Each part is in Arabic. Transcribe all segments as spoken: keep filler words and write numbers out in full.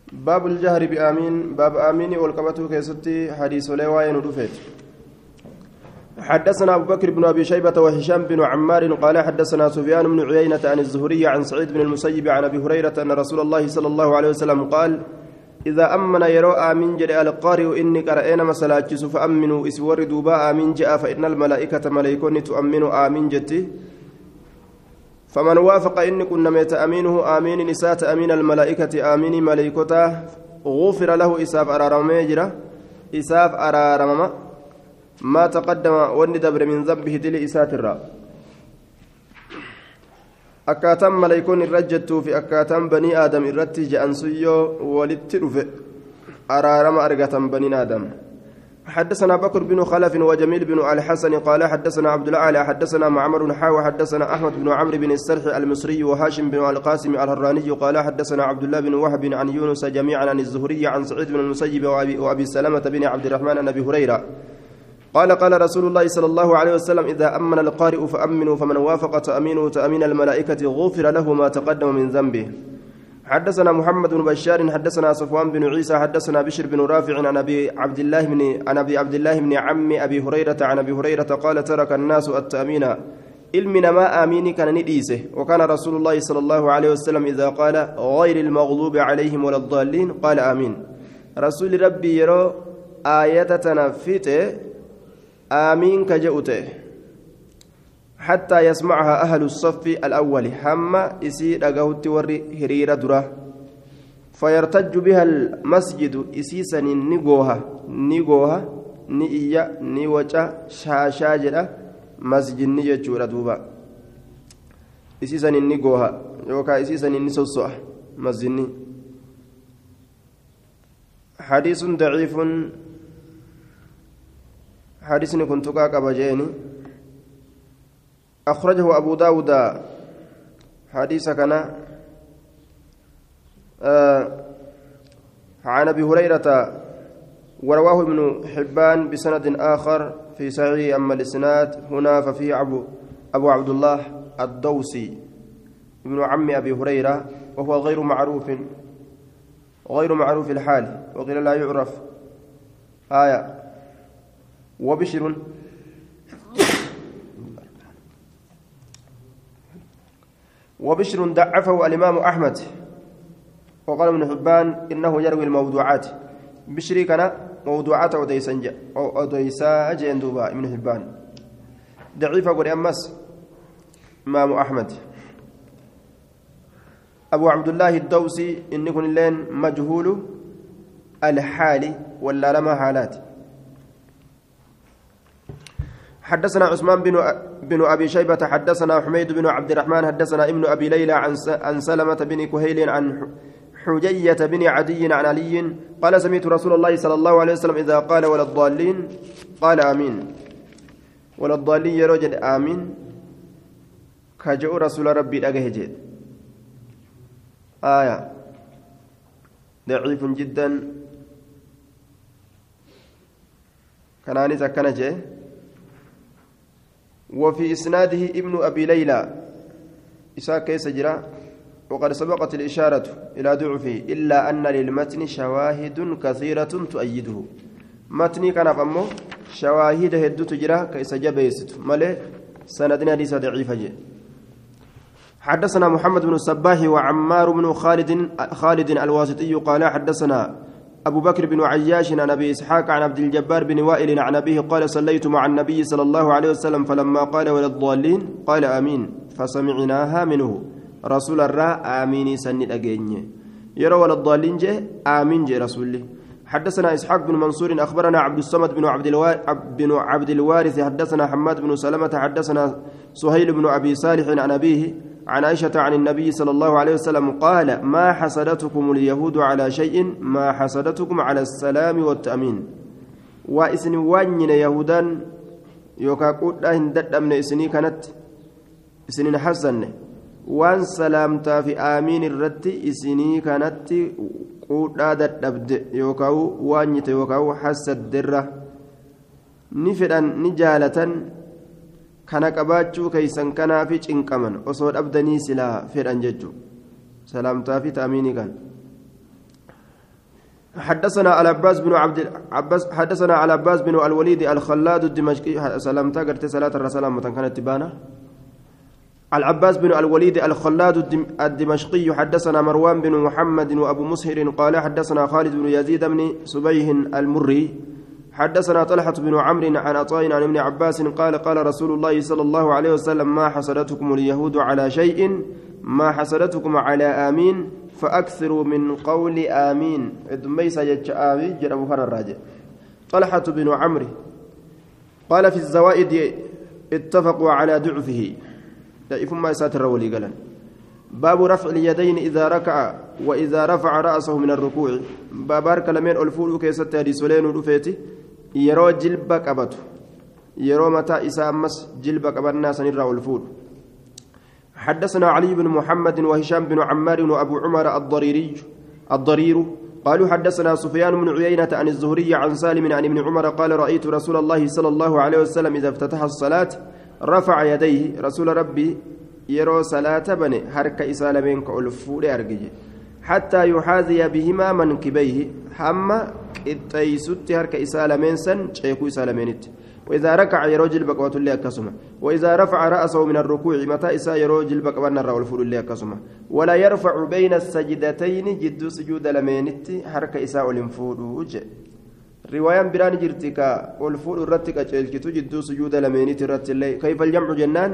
باب الجهر بآمين باب آمين والقبته كيستي حديث لواين ودفت حدثنا أبو بكر بن أبي شيبة وهشام بن عمار قال حدثنا سفيان بن عيينة عن الزهري عن سعيد بن المسيب عن أبي هريرة أن رسول الله صلى الله عليه وسلم قال إذا أمن يرى آمين جاء القارئ إني قرأنا مسلاجس فأمنوا إسور دوبا آمين جاء فإن الملائكة ملائكون تؤمن آمين جتي فمن وافق إن كنا ميت أمينه آمين نسات أمين الملائكة آمين ملائكته غفر له إساف أرارم يجرى إساف أرارم ما تقدم وندبر من ذنبه دل إسات الرا أكاتم ملائكون الرجت في أكاتم بني آدم الرتج أنسيو ولترف أرارم أرقتم بني آدم حدثنا بكر بن خلف وجميل بن الحسن قال حدثنا عبد الأعلى حدثنا معمر حاوى حدثنا أحمد بن عمرو بن السرح المصري وهاشم بن القاسم الهراني قال حدثنا عبد الله بن وهب عن يونس جميعا عن الزهري عن سعيد بن المسيب وأبي, وأبي سلمة بن عبد الرحمن عن أبي هريرة قال قال رسول الله صلى الله عليه وسلم إذا أمن القارئ فأمنوا فمن وافق تأمينه تأمين الملائكة غفر له ما تقدم من ذنبه حدثنا محمد بن بشار حدثنا صفوان بن عيسى حدثنا بشر بن رافع عن ابي عبد الله بن عن ابي عبد الله بن عم ابي هريره عن ابي هريره قال ترك الناس التامين علمنا ما امين كان نديسه وكان رسول الله صلى الله عليه وسلم اذا قال غير المغضوب عليهم ولا الضالين قال امين رسول ربي يرى آية تنفته امين كجؤته حتى يسمعها أهل الصف الأول حما إسي رقوت وري هريرة درة فيرتج بها المسجد إسيسا نيغوها نيغوها نيئيا نيوجا شاشاجرة مسجد نيجورة دوبا إسيسا نيغوها يوكا إسيسا نيسوسوها مسجد حديث ضعيف حديث كنت كاكا أخرجه أبو داود حديث كان آه عن أبي هريرة ورواه ابن حبان بسند آخر في صحيح أما الإسناد هنا ففيه أبو, أبو عبد الله الدوسي ابن عم أبي هريرة وهو غير معروف غير معروف الحال وقيل لا يعرف آية وبشر وبشر ضعفه الإمام أحمد وقال ابن حبان إنه يروي الموضوعات بشري كان موضوعات أوديسا أوديسا جندوبا ابن حبان ضعيف قول أمس إمام أحمد أبو عبد الله الدوسي إن يكون لين مجهول الحال ولا لما حالات حدثنا عثمان بن بن ابي شيبه حدثنا حميد بن عبد الرحمن حدثنا ابن ابي ليلى عن عن سلمه بن كهيل عن حجيه بن عدي عن علي قال سمعت رسول الله صلى الله عليه وسلم اذا قال ولا الضالين قال امين ولا الضالين يا رجل امين كجو رسول ربي دغه آية ضعيف جدا كناني زكنجه وفي إسناده ابن أبي ليلى إساء كيس جرا وقد سبقت الإشارة إلى ضعفه إلا أن للمتن شواهد كثيرة تؤيده متني كان فمه شواهد هدو تجرا كيس جبيست ملي سندنا ليس ضعيف جي حدثنا محمد بن الصباح وعمار بن خالد خالد الواسطي قال حدثنا أبو بكر بن عياش عن أبي إسحاق عن عبد الجبار بن وائل عن أبيه قال صليت مع النبي صلى الله عليه وسلم فلما قال ولا الضالين قال آمين فسمعناها منه رسول الله آمين سند أجيني يرى ولا الضالين جه آمين جه رسول حدثنا إسحاق بن منصور أخبرنا عبد الصمد بن عبد بن عبد الوارث حدثنا حماد بن سلمة حدثنا سهيل بن أبي صالح عن أبيه عن عائشة عن النبي صلى الله عليه وسلم قال ما حسدتكم اليهود على شيء ما حسدتكم على السلام والتأمين وإسن وانين يهودا يوكا قد هندد من إسني كانت إسنين حسن وان سلامتا في آمين الرد إسني كانت قد دد يوكا وانيت يوكا حسد درة نفدا نجالة kana qabaachuu keeysan kanaafi cinqaman osoo dhabdanii silaa fedhan jechu salaamtaa fi ta'amiinii kan حدثنا على عباس بن عبد عباس حدثنا على عباس بن الوليد الخلاد الدمشقي سلامتا قرت صلاة الرسول متى كانت تبانا العباس بن الوليد الخلاد الدمشقي حدثنا مروان بن محمد وابو مسهر قال حدثنا خالد بن يزيد بن سبيه المري حدثنا طلحة بن عمرو عن عطاء عن ابن عباس قال قال رسول الله صلى الله عليه وسلم ما حسدتكم اليهود على شيء ما حسدتكم على آمين فأكثروا من قول آمين دميس يج آمين جربوا هذا الراجع طلحة بن عمرو قال في الزوائد اتفقوا على ضعفه ضعيف ما يساتر ولي قال باب رفع اليدين إذا ركع وإذا رفع رأسه من الركوع بابار كلمين ألفول كيست رسولين ودفيتي يرو جلبك أبته يرو متى إساء مس جلبك أبنا سنرى ألفول حدثنا علي بن محمد وهشام بن عمار وأبو عمر الضريري الضرير قالوا حدثنا سفيان بن عيينة عن الزهري عن سالم عن ابن عمر قال رأيت رسول الله صلى الله عليه وسلم إذا افتتح الصلاة رفع يديه رسول ربي يرو صلاة بني حركة إسالمين كألفول أرجج حتى يحاذي بهما منكبيه حما التيسوت حركة إسالمين سن شيكو إسالمينت وإذا ركع يرو جلبك وتلي أكسمه وإذا رفع رأسه من الركوع متى إسا يرو جلبك ونرى والفول اللي أكسمه ولا يرفع بين السجدتين جد سجود لمينت حركة إساء والنفول رواية بران جرتك والفول رتك أجلك جد سجود لمينت رت اللي كيف الجمع جنان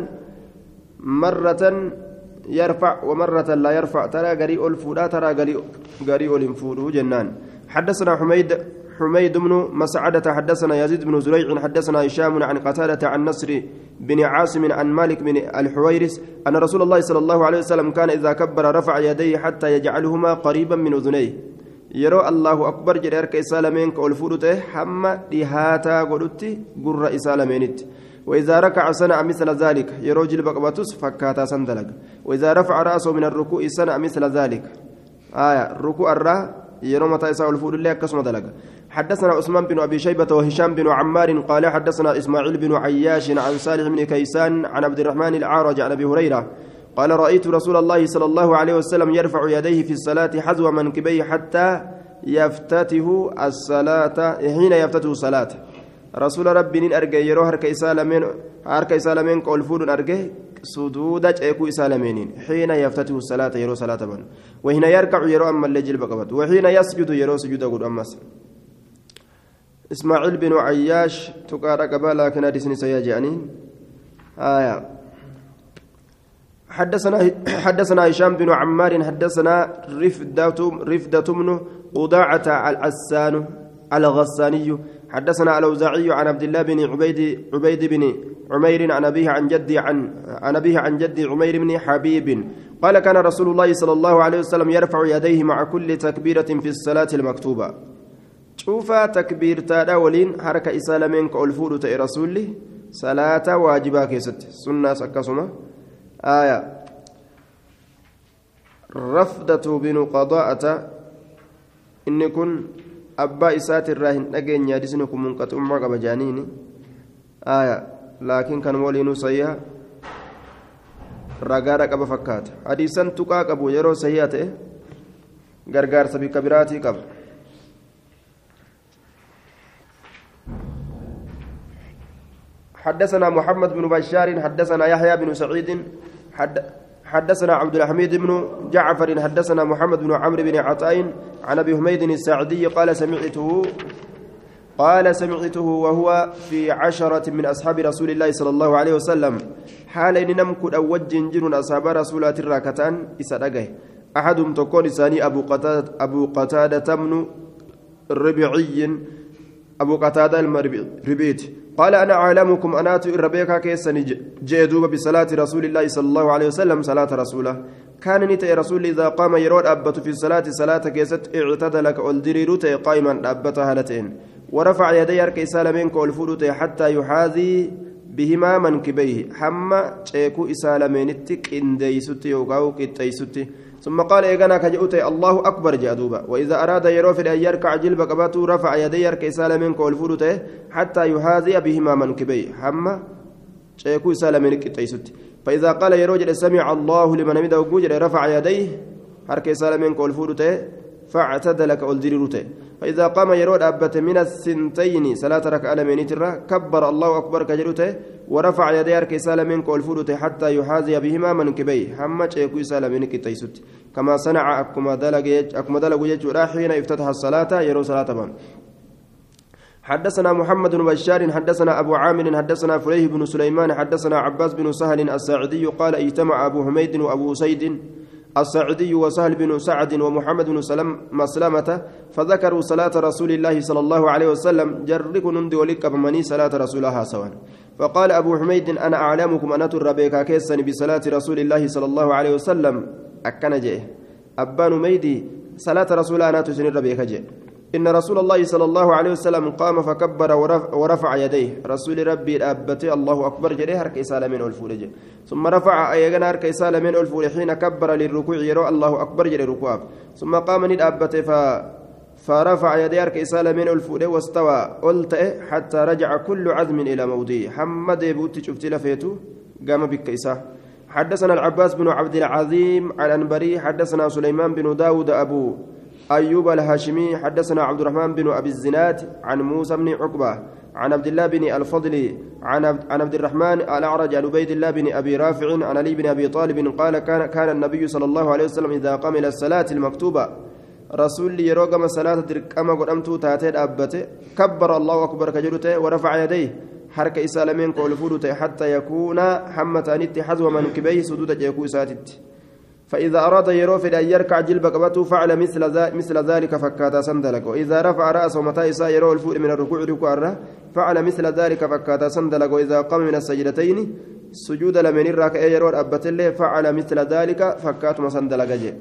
مرة يرفع ومرة لا يرفع ترى قريء الفولا ترى قريء الانفول جنان حدثنا حميد حميد بن مسعدة حدثنا يزيد بن زريع حدثنا هشام عن قتادة عن نصر بن عاصم عن مالك بن الحويرس أن رسول الله صلى الله عليه وسلم كان إذا كبر رفع يديه حتى يجعلهما قريبا من أذنيه يرى الله أكبر جريرك إسالمين كألفوته حما دهاتا قلت قر إسالمينت وإذا ركع صنع مثل ذلك يرى جلبك باتوس فكاتا سندلق وإذا رفع رأسه من الركوع صنع مثل ذلك آية الركوع الرا يرى متى يساء الفول الله كسم دلق حدثنا عثمان بن أبي شيبة وهشام بن عمار قال حدثنا إسماعيل بن عياش عن صالح بن كيسان عن عبد الرحمن العارج عن أبي هريرة قال رأيت رسول الله صلى الله عليه وسلم يرفع يديه في الصلاة حذو منكبيه حتى يفتته الصلاة حين يفتته الصلاة رسول ربي نين أرجع يروح هرك إسالمين هرك إسالمين كل فود أرجع سدودة أكو إسالمين حين يفتته الصلاة يروح صلاة بن وحين يركع يروح أما اللجل بقبض وحين يسجد يروح سجود أقول أمس إسماعيل بن عياش تقارا قبالا كان حديثني سيجاني آية حدثنا حدثنا هشام بن عمار حدثنا رفدة رفدة بن قضاعة العسان الغساني حدثنا الأوزاعي عن عبد الله بن عبيد عبيد بن عمير عن أبيه عن جدي عن عن أبيه عن جدي عمير بن حبيب قال كان رسول الله صلى الله عليه وسلم يرفع يديه مع كل تكبيرة في الصلاة المكتوبة شوف تكبير تداولين حركة إسلامين كألفود تأي رسولي صلاة واجبة كيست سنة سكسمة آية رفدة بن قضاءة إن كن أبا إسات الراهن أجن يادسنكم منقطع مرقب جانيني آية لكن كان مولين سيئة رقارك أبا فكات حديثا تقاك أبو يرو سيئته غرغار سبي كبيراتي كب حدثنا محمد بن بشار حدثنا يحيى بن سعيد حد حدثنا عبد الحميد بن جعفر حدثنا محمد بن عمرو بن عطاء عن ابي حميد الساعدي قال سمعته قال سمعته وهو في عشرة من اصحاب رسول الله صلى الله عليه وسلم حال ان نمكد اوج جن اصحاب رسول الله الراكتان اسدغه احدهم تكون ثاني ابو قتاده ابو قتاده بن ربيعي ابو قتاده المربيت قال أنا أعلمكم أنات الربيكا كيسني جئدوب بصلاة رسول الله صلى الله عليه وسلم صلاة رسوله كان نتي رسول إذا قام يرود أبت في الصلاة صلاة كيست اعتدل كالدريروت قائما أبت هالتين ورفع يدي أركي سالمين كالفلوت حتى يحاذي بهما منكبيه حما شيكو إسالمين التك إن ديستي وقاو كتيستي ثم قال إيقنا كجؤتي الله أكبر جادوبا وإذا أراد يروفد أن يركع جلب قباته رفع يديه كإسال منك والفلوته حتى يهاذي بهما منكبيه حما شيكو إسال منك التيسد فإذا قال يروجل سمع الله لمن مدى وجوجل رفع يديه هرك إسال منك والفلوته فاعتدل كأولدريروته فإذا قام يرود أبت من الثنتين صلاة ركعة لمن ترى كبر الله أكبر كجروته ورفع يديه أركي سالمين كالفودته حتى يحاذي بهما منكبيه همج يكوي سالمين كتيسوت كما صنع أكما دلج أكما دلج يجورا حين افتتح الصلاة يرو صلاة بام حدثنا محمد بن بشار حدثنا أبو عامر حدثنا فليه بن سليمان حدثنا عباس بن سهل الساعدي قال اجتمع أبو حميد وأبو سيد الساعدي وسهل بن سعد ومحمد بن سلم مسلمة فذكروا صلاة رسول الله صلى الله عليه وسلم جرك نندي ولك بمني صلاة رسولها سواء فقال أبو حميد أنا أعلمكم أن تربيك كيسا بصلاة رسول الله صلى الله عليه وسلم أكن جئ أبان ميدي صلاة رسولها أنا تسن ربيك جئ إن رسول الله صلى الله عليه وسلم قام فكبر ورفع يديه رسول ربي الأبتي الله أكبر جريه هرك إسالة من الفولج ثم رفع أيغنا هرك إسالة من الفول حين كبر للركوع يرى الله أكبر جري ركوع ثم قام الأبتي ف فرفع يديه هرك إسالة من الفول واستوى قلت حتى رجع كل عزم إلى موضعه حمد بوتي شفت لفيته قام بك إساه حدثنا العباس بن عبد العظيم الأنبري حدثنا سليمان بن داود أبو أيوب الهاشمي حدثنا عبد الرحمن بن أبي الزناد عن موسى بن عقبة عن عبد الله بن الفضل عن عن عبد الرحمن الأعرج عن عبيد الله بن أبي رافع عن علي بن أبي طالب قال كان كان النبي صلى الله عليه وسلم إذا قام إلى الصلاة المكتوبة رسول يروقم الصلاة كما قدمت تاتيد أبته كبر الله أكبر كجرته ورفع يديه حركة إسالمين قول فودته حتى يكون حمتانيت حزو منكبيه سدود جيكو ساتت فإذا أراد يروفد أن يركع جلب قبته فعل مثل مثل ذلك فكاتا سندلك وإذا رفع رأسه متى إساء يرو الفوق من الركوع ركوعه فعل مثل ذلك فكاتا سندلك وإذا قام من السجدتين سجود لمن الركع يرو أبت الله فعل مثل ذلك فكات مسندلك جي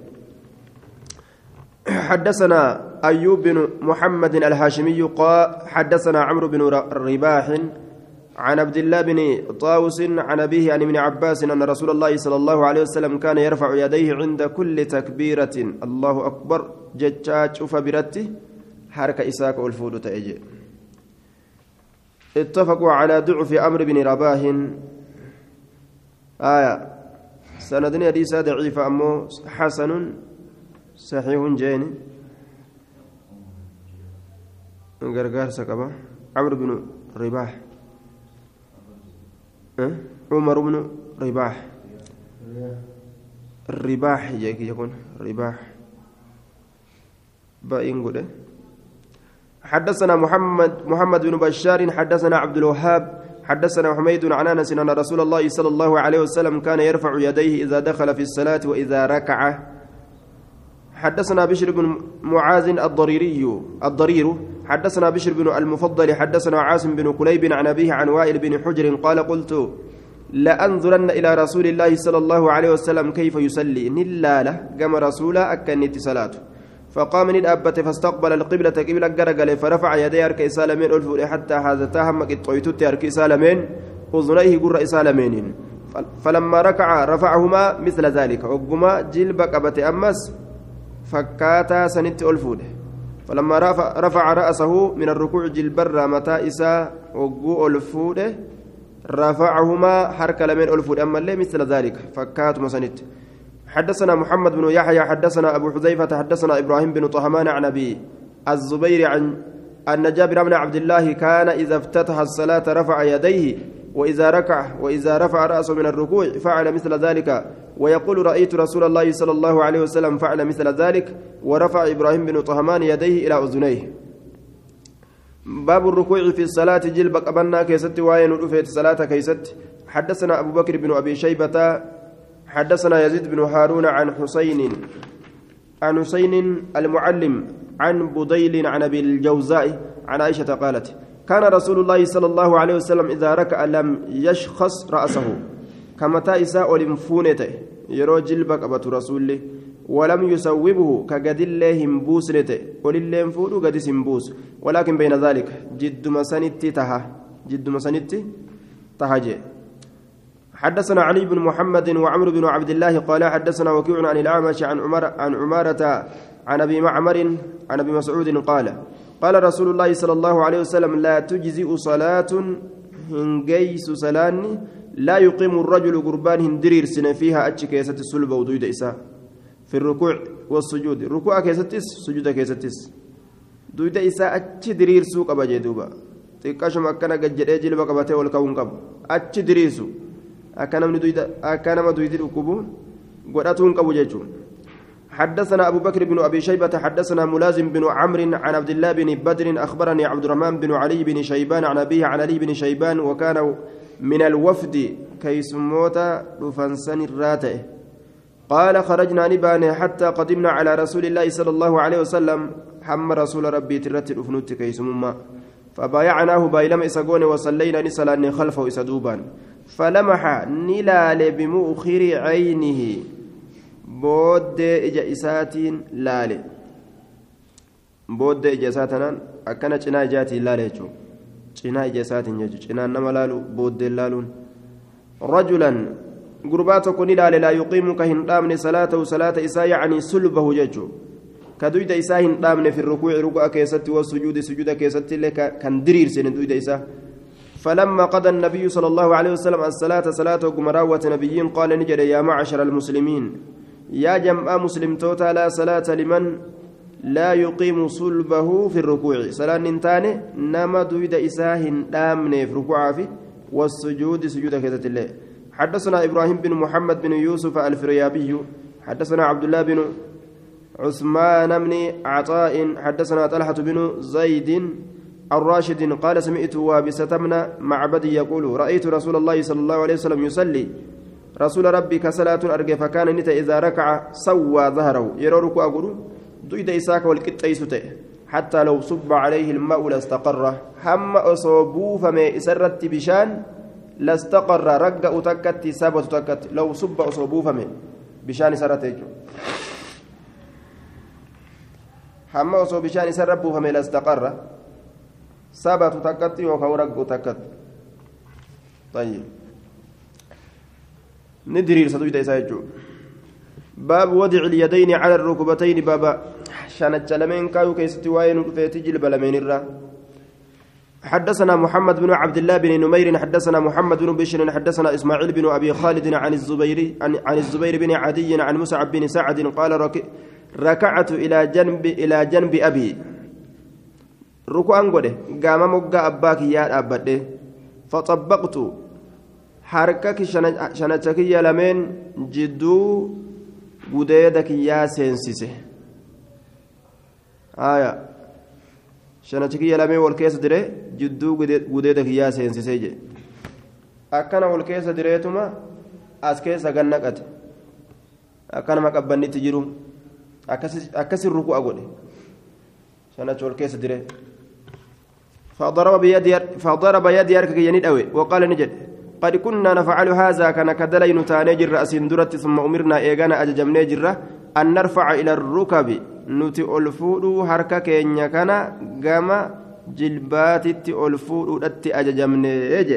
حدثنا أيوب بن محمد الهاشمي قال حدثنا عمرو بن رباح عن عبد الله بن طاووس عن أبيه عن ابن عباس أن رسول الله صلى الله عليه وسلم كان يرفع يديه عند كل تكبيرة الله أكبر جتشات فبرته حركة إساك والفود تأجي اتفقوا على ضعف أمر بن رباه آية سندني حديث ضعيف أمو حسن صحيح جين غرغر سكبا عمرو بن رباح أه؟ عمر بن رباح الرباح يكون رباح باين قد حدثنا محمد محمد بن بشار حدثنا عبد الوهاب حدثنا حميد عن انس ان رسول الله صلى الله عليه وسلم كان يرفع يديه اذا دخل في الصلاه واذا ركع حدثنا بشر بن معاذ الضريري الضرير حدثنا بشر بن المفضل حدثنا عاصم بن قليب عن أبيه عن وائل بن حجر قال قلت لأنظرن إلى رسول الله صلى الله عليه وسلم كيف يصلي نلا له قام رسولا أكنت صلاته فقام ندأبت فاستقبل القبلة قبلة قرقل فرفع يديه أركي سالمين ألفوا حتى هذا تهم قطعيتت أركي سالمين أذنيه قر سالمين فلما ركع رفعهما مثل ذلك وقما جلبك أبت أمس فكاتا سنت ألفوده فلما رفع, رفع رأسه من الركوع جلبر متى إساء وقو ألفوده رفعهما حرك لمن ألفود أما اللي مثل ذلك فكات مسنت حدثنا محمد بن يحيى حدثنا أبو حذيفة حدثنا إبراهيم بن طهمان عن أبي الزبير عن أن جابر بن عبد الله كان إذا افتتح الصلاة رفع يديه وإذا ركع وإذا رفع رأسه من الركوع فعل مثل ذلك ويقول رأيت رسول الله صلى الله عليه وسلم فعل مثل ذلك ورفع إبراهيم بن طهمان يديه إلى أذنيه باب الركوع في الصلاة جلب قبلنا كيست وين رفعت الصلاة كيست حدثنا أبو بكر بن أبي شيبة حدثنا يزيد بن هارون عن حسين عن حسين المعلم عن بديل عن أبي الجوزاء عن عائشة قالت كان رسول الله صلى الله عليه وسلم إذا ركع لم يشخص رأسه كما تائسا ولمفونته يرو جلبك أبت رسوله ولم يسوبه كقد الله بوسنته ولله فودو قد سنبوس ولكن بين ذلك جد مسنتي تها جد مسنتي تهجي حدثنا علي بن محمد وعمر بن عبد الله قال حدثنا وكيع عن الأعمش عن عمر عن عمارة عن أبي معمر عن أبي مسعود قال قال رسول الله صلى الله عليه وسلم لا تجزئ صلاة هنجيس سلاني لا يقيم الرجل قربان هندرير سن فيها أتشكيسة السلب ودويد إساء في الركوع والسجود ركوع كيستس سجود كيستس دويدا إساء أتش درير سوق أبا جدوبا تكاشم أكنا قد جدي جلب قبته والكون قب أتش دريسو أكنا من دويدا أكنا ما دويدا ركوبو قرأتون قبو جيجو حدثنا أبو بكر بن أبي شيبة حدثنا ملازم بن عمرو عن عبد الله بن بدر أخبرني عبد الرحمن بن علي بن شيبان عن أبيه عن علي بن شيبان وكان من الوفد كيسموتا رفنسن الراتئ قال خرجنا نبان حتى قدمنا على رسول الله صلى الله عليه وسلم حم رسول ربي ترت الأفنوت كيسمما فبايعناه بايلم إسقون وصلينا نسلا خلفه إسدوبان فلمح نلال بمؤخر عينه بود إجا إساتين لالي بود إجا إساتنا أكنا جنا جاتي لالي جو جنا إجا إساتين جو جنا نما لالو بود لالون رجلا قرباتك نلال لا يقيم كهن دامن صلاته صلاة إساء يعني سلبه ججو كدويد إساء دامن في الركوع ركوع كيست والسجود سجود كيست لك كان درير سن دويد إساء فلما قضى النبي صلى الله عليه وسلم الصلاة صلاة قمراوة نبيين قال نجد يا معشر المسلمين يا جمع مسلم توتا لا صلاة لمن لا يقيم صلبه في الركوع صلاة ننتاني نما دويد إساء دامن في ركوع في والسجود سجود كيست الله حدثنا إبراهيم بن محمد بن يوسف الفريابي حدثنا عبد الله بن عثمان بن عطاء حدثنا طلحة بن زيد الراشد قال سمعت وابسة بن معبد يقول رأيت رسول الله صلى الله عليه وسلم يصلي رسول ربي كصلاة أرجع فكان نت إذا ركع سوى ظهره يرورك أقول دويد إساك والكتيسته حتى لو صب عليه الماء لاستقر هم أصابوه فما إسرت بشان لاستقر رجع تكت سابت تكت لو صب أصابوه فما بشان سرته هم أصاب بشان سربوه فما لاستقر سابت تكت وكو رجع تكت طيب ندري سدويد إساجو باب وضع اليدين على الركبتين بابا شانت لمن كايو كيستوين فيتجل بلمين الرا حدثنا محمد بن عبد الله بن نمير حدثنا محمد بن بشر حدثنا إسماعيل بن أبي خالد عن الزبير عن, عن الزبير بن عدي عن مصعب بن سعد قال رك ركعت إلى جنب إلى جنب أبي ركوعا قده قام مقا أباك يا أبده فطبقت حركك شنتك يا لمن جدو قديدك يا سينسيسه آية شنتك يا لمن والكيس دري جدو قديدك يا سينسيسه جي أكنا والكيس دريتما أسكيس أغنقت أكنا مقبني تجيرو أكسي الركوع قده شنتك والكيس دري فضرب بيدي فضرب يدي أركك ينيد أوي وقال نجد قد كنا نفعل هذا كان كدلين تانجر رأس درت ثم أمرنا إيغانا أججمنا جرة أن نرفع إلى الركب نتي ألفودو حركة كينيا كان قام جلبات تي ألفودو أتي أججمنا إيجي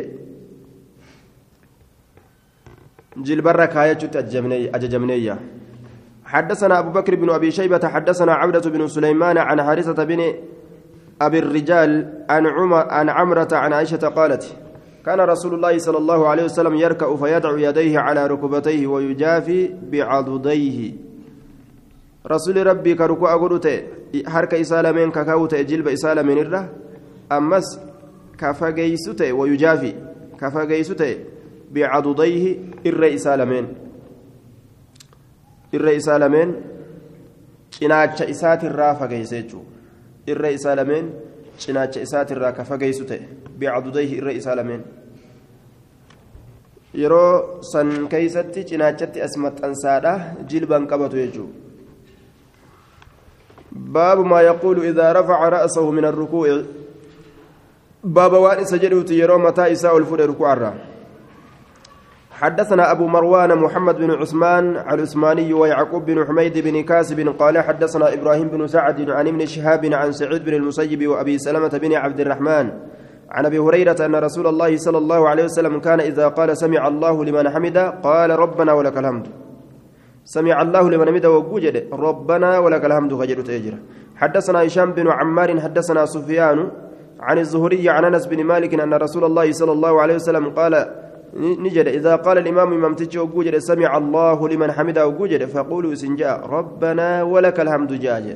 جلبرة كاية أججمنا حدثنا أبو بكر بن أبي شيبة حدثنا عبدة بن سليمان عن حارثة بن أبي الرجال عن عمر عن عمرة عن عائشة قالت كان رسول الله صلى الله عليه وسلم يركع فيدع يديه على ركبتيه ويجافي بعضديه رسول ربي كركوع غدوته حركه اسالمين ككاوته جلب اسالمين الره امس كفغيسته ويجافي كفغيسته بعضديه الرئيسالمين الرئيسالمين cinaacha isaatirraa fageeyse jechuudha irra isaa lameen cinaacha isaatirraa ka fageeysu ta'e bi'adudayhi irra isaa lameen yeroo san keeysatti cinaachatti as maxxansaadha jilban qabatu jechuudha باب ما يقول إذا رفع رأسه من الركوع باب وان سجدت يرى متى إساء الفود ركوع الرّ حدثنا أبو مروان محمد بن عثمان العثماني ويعقوب بن حميد بن كاسب قال حدثنا إبراهيم بن سعد عن ابن شهاب عن سعيد بن المسيب وأبي سلمة بن عبد الرحمن عن أبي هريرة أن رسول الله صلى الله عليه وسلم كان إذا قال سمع الله لمن حمده قال ربنا ولك الحمد سمع الله لمن حمده وجد ربنا ولك الحمد خجل تأجر حدثنا هشام بن عمار حدثنا سفيان عن الزهري عن أنس بن مالك أن رسول الله صلى الله عليه وسلم قال نجد إذا قال الإمام إمام تجي وجد سمع الله لمن حمده وجد فقولوا سنجاء ربنا ولك الحمد جاء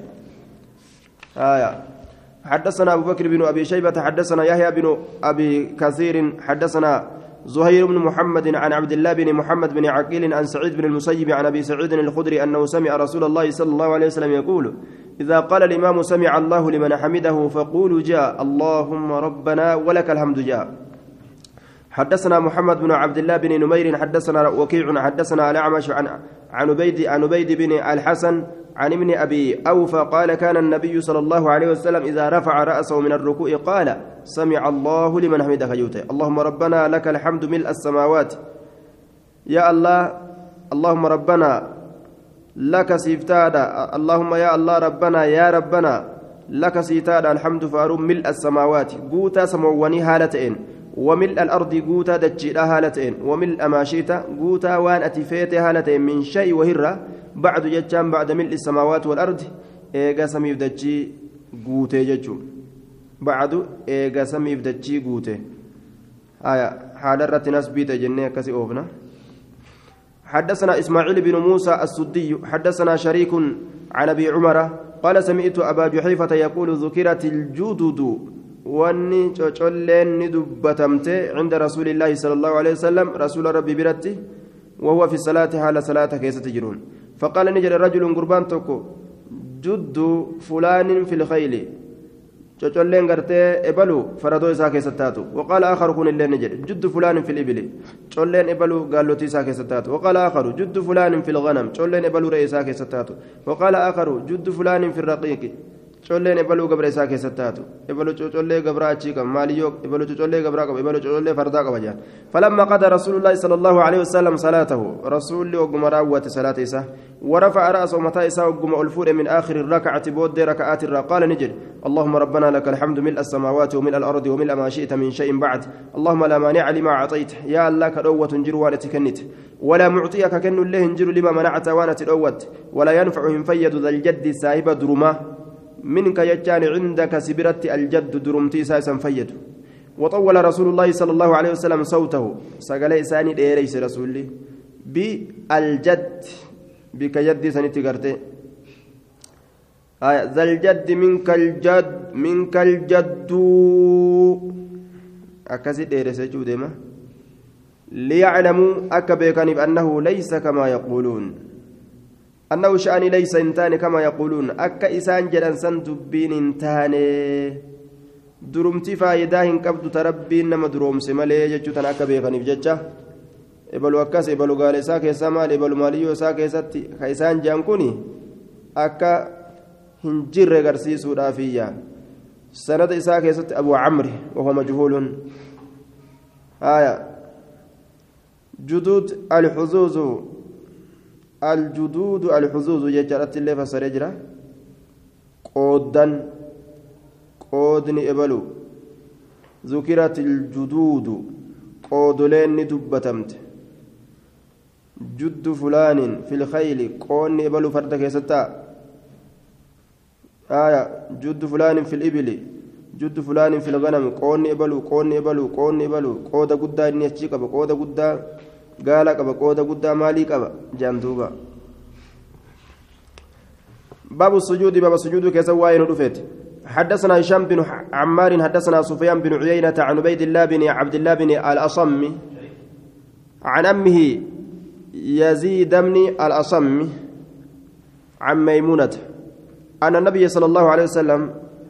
آية حدثنا أبو بكر بن أبي شيبة حدثنا يحيى بن أبي كثير حدثنا زهير بن محمد عن عبد الله بن محمد بن عقيل عن سعيد بن المسيب عن أبي سعيد الخدري أنه سمع رسول الله صلى الله عليه وسلم يقول إذا قال الإمام سمع الله لمن حمده فقولوا جاء اللهم ربنا ولك الحمد جاء حدثنا محمد بن عبد الله بن نمير حدثنا وكيع حدثنا الأعمش عن عن عبيد عن عبيد بن الحسن عن ابن أبي أوفى قال كان النبي صلى الله عليه وسلم إذا رفع رأسه من الركوع قال سمع الله لمن حمده يوته اللهم ربنا لك الحمد ملء السماوات يا الله اللهم ربنا لك سيفتادا اللهم يا الله ربنا يا ربنا لك سيفتادا الحمد فاروم ملء السماوات قوتا سمواني هالتين وملء الأرض قوتا دجيلا هالتين وملء ما شئت قوتا وان أتفيت هالتين من شيء وهرة بعد جتان بعد ملء السماوات والأرض إيجا سميف دجي قوتي جتشو بعد إيجا سميف دجي قوتي آية حال الرت ناس بيت جنة كسي أوفنا حدثنا إسماعيل بن موسى السدي حدثنا شريك عن أبي عمر قال سمعت أبا جحيفة يقول ذكرت الجدد واني تشولين ندبتمت عند رسول الله صلى الله عليه وسلم رسول ربي برتي وهو في الصلاة حال صلاة كيس تجرون فقال نجر رجل قربان تكو جد فلان في الخيل تشولين غرتي ابلو فردو إسا كيس تاتو وقال آخر كون اللي نجر جد فلان في الإبل تشولين ابلو قالوا تيسا كيس تاتو وقال آخر جد فلان في الغنم تشولين ابلو رئيسا كيس تاتو وقال آخر جد فلان في الرقيق colleen ebaluu gabra isaa keessatti taatu ebaluu collee gabraa achii qaba maaliyyoo ebaluu collee gabraa qaba ebaluu collee fardaa qaba jaan falamma qada rasuulullaahi sallallahu alaihi wasallam salaatahu rasuulli ogguma raawwate salaata isaa ورفع رأسه متى إساء قم ألفور من آخر الركعة بود ركعات الرا قال نجد اللهم ربنا لك الحمد ملء السماوات وملء الأرض وملء ما شئت من شيء بعد اللهم لا مانع لما أعطيت يا الله كروة جر وانت كنت ولا معطيك كن الله جر لما منعت وانت الأوت ولا ينفع من فيد ذا الجد سايب درما منك يجان عندك سبرت الجد درمتي ساسا فيد وطول رسول الله صلى الله عليه وسلم صوته سقال إساني ديريس رسولي بالجد بك يدي سنتي قرتي آه ذا الجد منك الجد منك الجد أكاسي ديريس جودما ليعلموا أكبيكني بأنه ليس كما يقولون أنه شأن ليس إنتان كما يقولون أكا إسان جلن سندبين إنتاني درمتي فايداهن كبد تربين نما دروم سمالي جتشتن أكا بيغني بجتشا إبالو أكاس إبالو غالي ساكي سمال إبالو ماليو ساكي ستي خيسان جانكوني أكا هنجر غرسيسو رافيا سند إساكي ستي أبو عمرو وهو مجهول آية جدود الحظوظ الجدود الحظوظ جرت اللي فسرجرا قودن قودني إبلو ذكرت الجدود قودلين دبتمت جد فلان في الخيل قوني إبلو فردك يستا آية جد فلان في الإبل جد فلان في الغنم قوني إبلو قوني إبلو قوني إبلو قود قدا نيشيك قود قدا قال قبا قودا قدا مالي قبا جامدوبا باب السجود باب السجود كسواين رفيت حدثنا هشام بن عمار حدثنا سفيان بن عيينة عن عبيد الله بن عبد الله بن الأصم عن أمه يزيد بن الأصم عن ميمونة أن النبي صلى الله عليه وسلم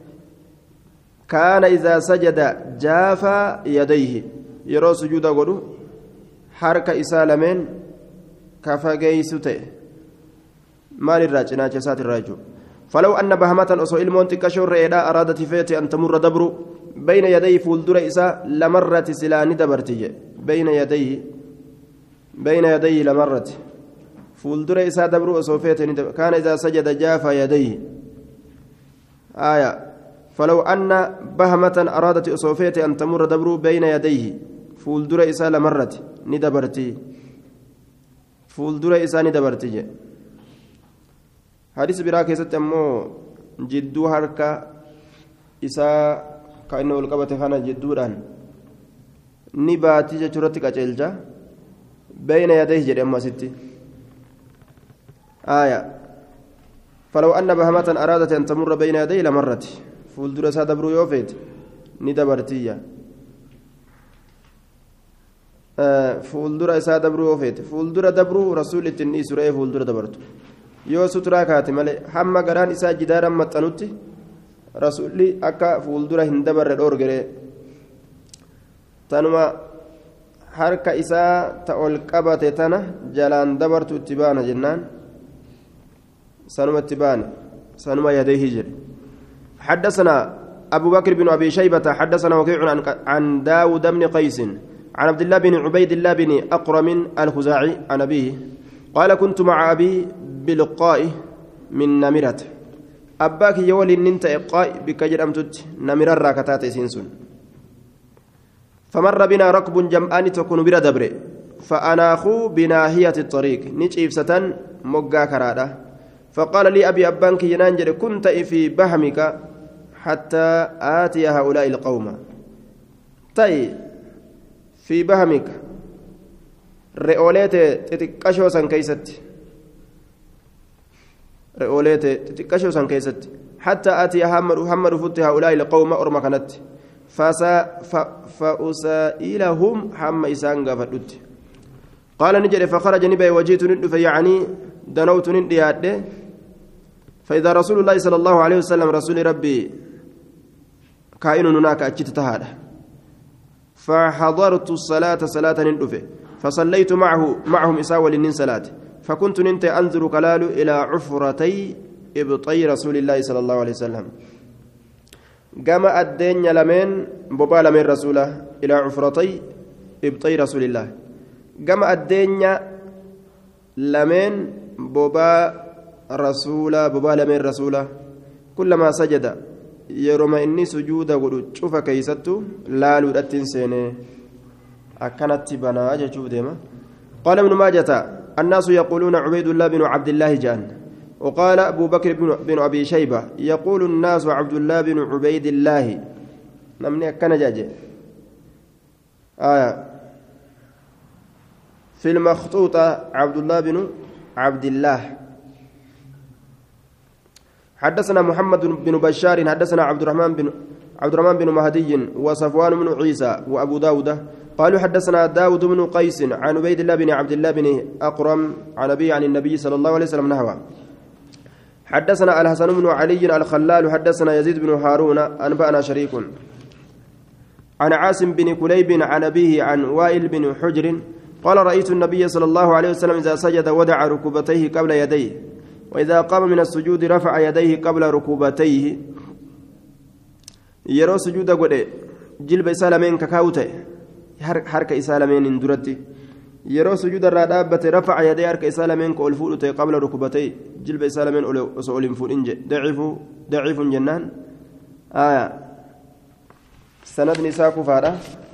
كان إذا سجد جاف يديه يرى سجود قدو harka isaa lameen kafageessu ta'e maal irraa cinaacha isaati irraa jechuudha falaw anna bahamatan osoo ilmoon xiqqashoo re'eedhaa araadati feete an tamurra dabru bayna yadayhi fuuldura isaa lamarrati silaa ni dabarti jedhe bayna yadayhi bayna yadayhi lamarrati fuuldura isaa dabru osoo feete ni dabarti kaana idaa sajada jaafa yadayhi aaya falaw anna bahamatan araadati osoo feete an tamurra dabru bayna yadayhi fuuldura isaa lamarrati ni dabarti fuuldura isaa ni dabarti je hadiis biraa keessatti ammoo jidduu harka isaa kan inni ol qabate kana jidduudhaan نباتي جتورتك أجلجا بين يديه جري أما ستي آية فلو أن بهمة أرادت أن تمر بين يديه لمرت فولدر سادبرو يوفيت ندبرتية آه فولدر سادبرو يوفيت فولدر دبرو رسول التني سورة فولدر دبرتو yoo suturaa kaate malee hamma garaan isaa jidaaran maxxanutti rasuulli akka fuuldura hin dabarre dhoorgeree tanuma harka isaa ta ol qabate tana jalaan dabartu itti baana jennaan sanuma itti baane sanuma yadeehi jedhe حدثنا أبو بكر بن أبي شيبة حدثنا وكيع عن, عن داود بن قيس عن عبد الله بن عبيد الله بن أقرم الخزاعي عن أبيه قال كنت مع أبي بلقاء من نمرة أباك يولي ننت إقاء بكجر أمتت نمر الراكتات سنسون فمر بنا ركب جمعان تكون بلا دبر فأناخوا بناهية الطريق نجيب ستن مقا كرادة فقال لي أبي أبانك ينانجر كنت في بهمك حتى آتي هؤلاء القوم تي في بهمك رئوليت تتكشو سن كيست رئوليت تتكشو سن كيست حتى آتي محمد محمد فت هؤلاء القوم أرما كانت فسا فأسائلهم حم إسان غفدت قال نجري فخرج نبي وجيت ندف يعني دنوت ندياد فإذا رسول الله صلى الله عليه وسلم رسول ربي كائن هناك أجت تهاده فحضرت الصلاة صلاة ندف فصليت معه معهم إساوى للنين صلاة فكنت ننت أنظر كلال إلى عفرتي إبطي رسول الله صلى الله عليه وسلم قام الدين لمن بابا لمن رسوله إلى عفرتي إبطي رسول الله قام الدين لمن بابا رسوله بابا لمن رسوله كلما سجد يرمى إني سجود شوف كيستو لا لودتين سنة أكنت بنا أجتشوف ديما قال ابن ماجة الناس يقولون عبيد الله بن عبد الله جان وقال أبو بكر بن, بن أبي شيبة يقول الناس عبد الله بن عبيد الله نمني كان جاجي آية في المخطوطة عبد الله بن عبد الله حدثنا محمد بن بشار حدثنا عبد الرحمن بن عبد الرحمن بن مهدي وصفوان بن عيسى وأبو داود قالوا حدثنا داود بن قيس عن عبيد الله بن عبد الله بن أقرم عن أبي عن النبي صلى الله عليه وسلم نحوه حدثنا الحسن بن علي الخلال حدثنا يزيد بن هارون أنبأنا شريك عن عاصم بن كليب عن أبيه عن وائل بن حجر قال رأيت النبي صلى الله عليه وسلم إذا سجد ودع ركبتيه قبل يديه وإذا قام من السجود رفع يديه قبل ركبتيه يرى سجود قد جلب سالمين ككاوته حركة سالمين اندرتي يرى سجود الرادابة رفع يديه حركة سالمين كألفوته قبل ركبتيه جلب سالمين أولين فولنج ضعيف ضعيف جنان آية سند نساء كفارة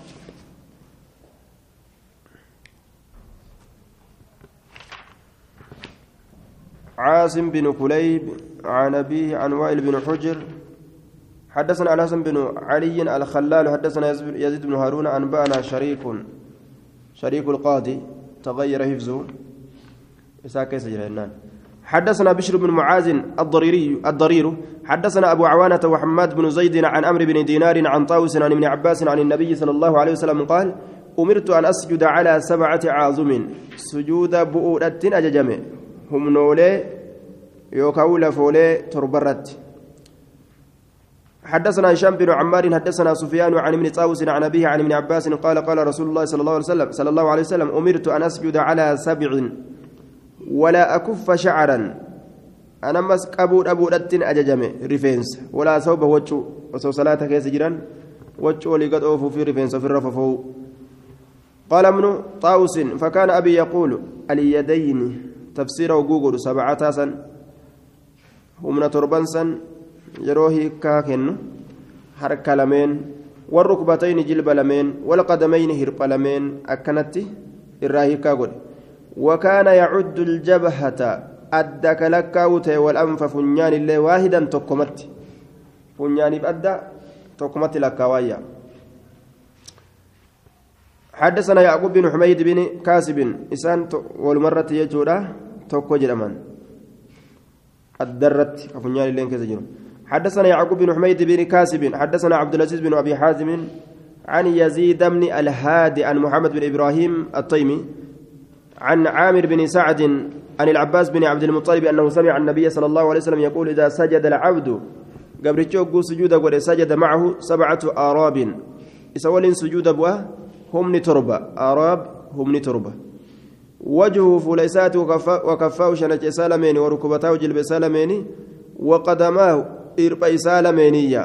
عاصم بن كليب عن أبيه عن وائل بن حجر حدثنا الحسن بن علي الخلال حدثنا يزيد بن هارون أنبأنا شريك شريك القاضي تغير حفظه إساك سجلنا حدثنا بشر بن معاذ الضريري الضرير حدثنا أبو عوانة وحماد بن زيد عن أمر بن دينار عن طاووس عن ابن عباس عن النبي صلى الله عليه وسلم قال أمرت أن أسجد على سبعة عاظم سجود بؤرة أججمه هم نولي يوكاول فولي تربرت حدثنا هشام بن عمار حدثنا سفيان عن ابن طاووس عن أبيه عن ابن عباس قال قال رسول الله صلى الله عليه وسلم صلى الله عليه وسلم أمرت أن أسجد على سبع ولا أكف شعرا أنا مسك أبو أبو رتين أججمه ريفينس ولا صوب وجهه وصو صلاتك يا سجران وجهه لقد أوفوا في ريفينس وفي الرففه قال ابن طاووس فكان أبي يقول اليدين تفسير وجوجل سبعة سن هم تربنسا يروه كاكن حركة لمن والركبتين جلب لمن والقدمين هرب لمن أكنت الراهي كاغل وكان يعد الجبهة أدك لكاوت والأنف فنيان الله واحدا تقمت فنيان بأدى تقمت لكاوية حدثنا هشام بن عمار حدثنا سفيان عن ابن طاووس عن أبيه عن ابن عباس عن النبي صلى الله عليه وسلم قال أمرت أن أسجد على سبع ولا أكف شعرا أنا مسك أبو أبو رتين أججمه رفينس ولا صوب وجهه وصو صلاتك يا سجران وجهه لقد أوفوا في ريفينس وفي الرففه قال ابن طاووس فكان أبي يقول اليدين تفسير وجوجل سبعة سن هم تربنسا يروه كاكن حركة لمن والقدمين هرب لمن أكنت الراهي كاغل وكان يعد الجبهة أدك لكاوت والأنف فنيان بأدى تقمت لكاوية حدثنا يعقوب بن حميد بن كاسب إسان والمرة يجورا توكو جرمان الدرت أفنيال لين كزجر حدثنا يعقوب بن حميد بن كاسب حدثنا عبد العزيز بن أبي حازم عن يزيد بن الهادي عن محمد بن إبراهيم الطيمي عن عامر بن سعد عن العباس بن عبد المطلب أنه سمع النبي صلى الله عليه وسلم يقول إذا سجد العبد قبل تشوق سجود قد سجد معه سبعة آراب إسول سجود أبوه هم تربة آراب هم تربة وجهه فليسات وكفاه شنج سالمين وركبتاه جلب سالمين وقدماه إربع سالمينية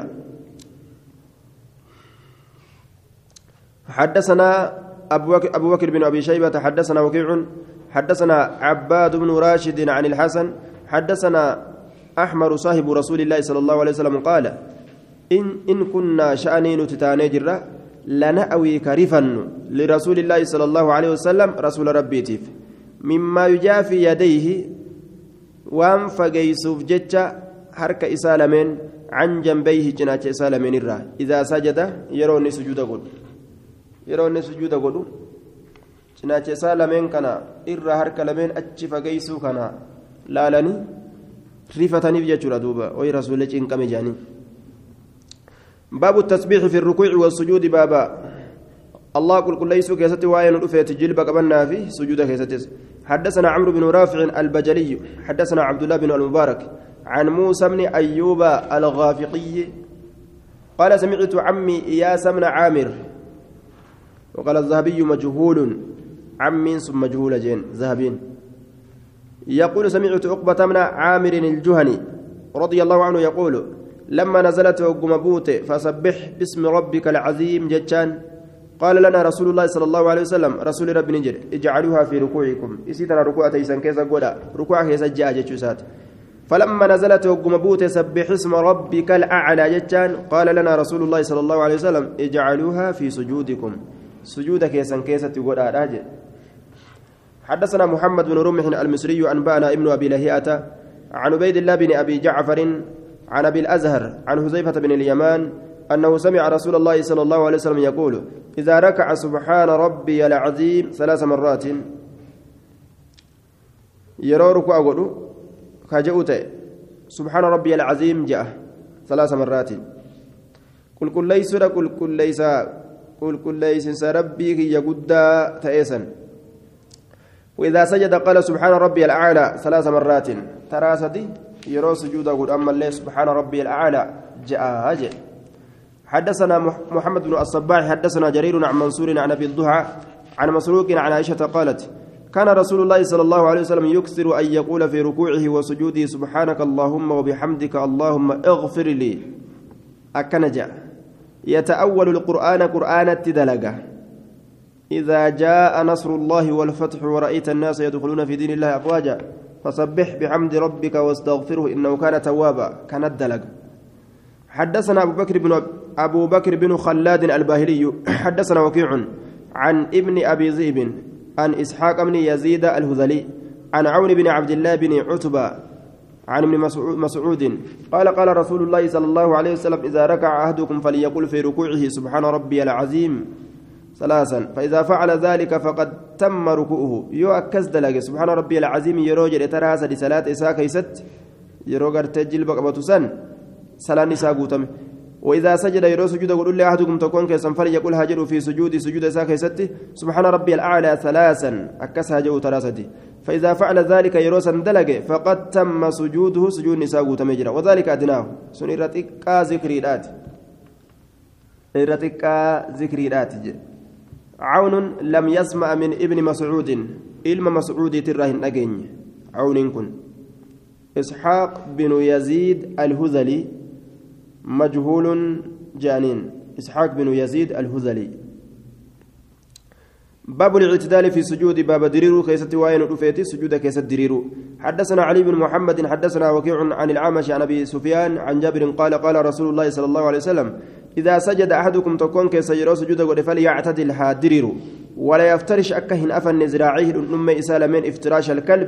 حدثنا أبو بكر بن أبي شيبة حدثنا وكيع حدثنا عباد بن راشد عن الحسن حدثنا أحمر صاحب رسول الله صلى الله عليه وسلم قال إن إن كنا شأنين تتاني جرة لنأوي كرفا لرسول الله صلى الله عليه وسلم رسول ربي تيف مما يجافي يديه وام فقيسوف جتة حركة إسالمين عن جنبيه جناة إسالمين الرا إذا سجد يروني سجود قول يروني سجود قول جناة إسالمين كنا إرا حركة لمن أتش فقيسو كنا لالني ريفتني بجتشورا دوبا وي رسول الله إن كم جاني باب التسبيح في الركوع والسجود بابا الله قل كل ليس كيستي وين رفعت جلب قبلنا في سجود كيستي حدثنا عمرو بن رافع البجلي حدثنا عبد الله بن المبارك عن موسى بن أيوب الغافقي قال سمعت عمي إياس بن عامر وقال الذهبي مجهول عمي ثم مجهول جين ذهبين يقول سمعت عقبة بن عامر الجهني رضي الله عنه يقول لما نزلت وقمبوت فسبح باسم ربك العظيم جتان قال لنا رسول الله صلى الله عليه وسلم رسول رب نجر اجعلوها في ركوعكم اسيتنا ركوع تيسن كيسا قولا ركوع كيسا جاء جتشوسات فلما نزلت وقمبوت سبح اسم ربك الأعلى جتان قال لنا رسول الله صلى الله عليه وسلم اجعلوها في سجودكم سجود كيسا كيسا تقولا راجع حدثنا محمد بن رمح المصري أنبأنا ابن أبي لهيئة عن عبيد الله بن أبي جعفر عن أبي الأزهر عن حذيفة بن اليمان أنه سمع رسول الله صلى الله عليه وسلم يقول إذا ركع سبحان ربي العظيم ثلاث مرات يرى ركوع قولوا كجؤت سبحان ربي العظيم جاء ثلاث مرات قل كل ليس قل كل ليس قل كل ليس ربي يقود تأسا وإذا سجد قال سبحان ربي الأعلى ثلاث مرات تراسدي يرى سجود قل أما الله سبحان ربي الأعلى جاء هاجئ حدثنا محمد بن الصباح حدثنا جرير عن منصور عن أبي الضحى عن مسروق عن عائشة قالت كان رسول الله صلى الله عليه وسلم يكثر أن يقول في ركوعه وسجوده سبحانك اللهم وبحمدك اللهم اغفر لي أكنجا يتأول القرآن قرآن التدلقة إذا جاء نصر الله والفتح ورأيت الناس يدخلون في دين الله أفواجا فسبح بحمد ربك واستغفره إنه كان توابا كان الدلق حدثنا أبو بكر بن أبو بكر بن خلاد الباهلي حدثنا وكيع عن ابن أبي ذئب عن إسحاق بن يزيد الهذلي عن عون بن عبد الله بن عتبة عن ابن مسعود قال قال رسول الله صلى الله عليه وسلم إذا ركع أحدكم فليقل في ركوعه سبحان ربي العظيم ثلاثا فإذا فعل ذلك فقد تم ركوعه يؤكد دلق سبحان ربي العظيم يروج لتراس لصلاة إساء كيست يروج تجل بقبة سن صلاة نساء قوتم وإذا سجد يرو سجود قل لي أحدكم تكون كيسن فليقل هاجر في سجود سجود إساء كيست سبحان ربي الأعلى ثلاثا أكس هاجر ثلاثة فإذا فعل ذلك يرو سندلق فقد تم سجوده سجود نساء قوتم يجرى وذلك أدناه سنرتك ذكريات إرتك ذكريات عون لم يسمع من ابن مسعود علم مسعود ترهن أجن عون كن إسحاق بن يزيد الهذلي مجهول جانين إسحاق بن يزيد الهذلي باب الاعتدال في سجود باب دريرو كيست وين رفيتي سجود كيست دريرو حدثنا علي بن محمد حدثنا وكيع عن العامش عن أبي سفيان عن جابر قال قال رسول الله صلى الله عليه وسلم إذا سجد أحدكم تكون كيسيرو سجود قد فليعتدل هادريرو ولا يفترش أكهن أفن ذراعيه الأم إسالمين افتراش الكلب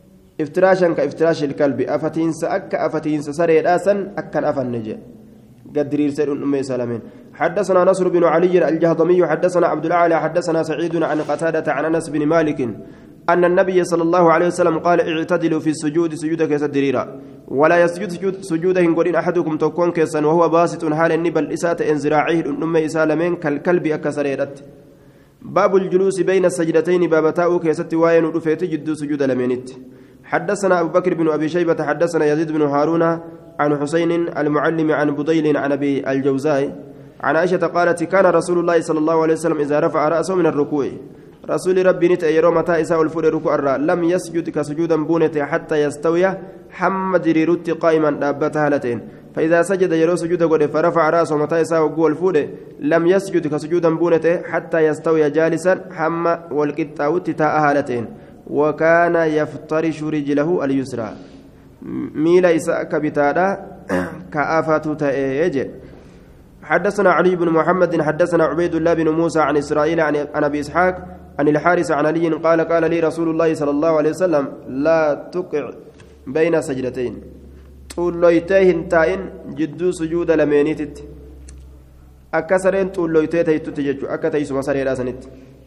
افتراشا كافتراش الكلب أفتينس أك أفتينس سري راسا أكن أفن نجي قد ريرسل أمي سلامين حدثنا نصر بن علي الجهضمي حدثنا عبد الأعلى حدثنا سعيد عن قتادة عن أنس بن مالك أن النبي صلى الله عليه وسلم قال اعتدلوا في السجود سجودك يسدريرا ولا يسجد سجود سجوده قولين أحدكم تكون كيسا وهو باسط حال النبل إساءة انزراعه الأمي سالمين كالكلب أكسريرت باب الجلوس بين السجدتين باب تاؤ كيست واين ودفيت جد سجود لمينت حدثنا أبو بكر بن أبي شيبة حدثنا يزيد بن هارون عن حسين المعلم عن بديل عن أبي الجوزاء عن عائشة قالت كان رسول الله صلى الله عليه وسلم إذا رفع رأسه من الركوع رسول ربي نت يرو متى إساء الفور ركوع الرا لم يسجد كسجودا بونته حتى يستوي حمد ريرت قائما دابتها هالتين فإذا سجد يرو سجود قد فرفع رأسه متى إساء وقوى الفور لم يسجد كسجودا بونته حتى يستوي جالسا حم والقطاوت تاء هالتين وكان يفترش رجله اليسرى ميل إساء كبتادا كآفة تأيج حدثنا علي بن محمد حدثنا عبيد الله بن موسى عن إسرائيل عن أبي إسحاق عن الحارث عن علي قال قال لي رسول الله صلى الله عليه وسلم لا تقع بين سجدتين طول لويتين تاين جدو سجود لمينيتت أكسرين طول لويتين تتججو أكتيس مساري راسنت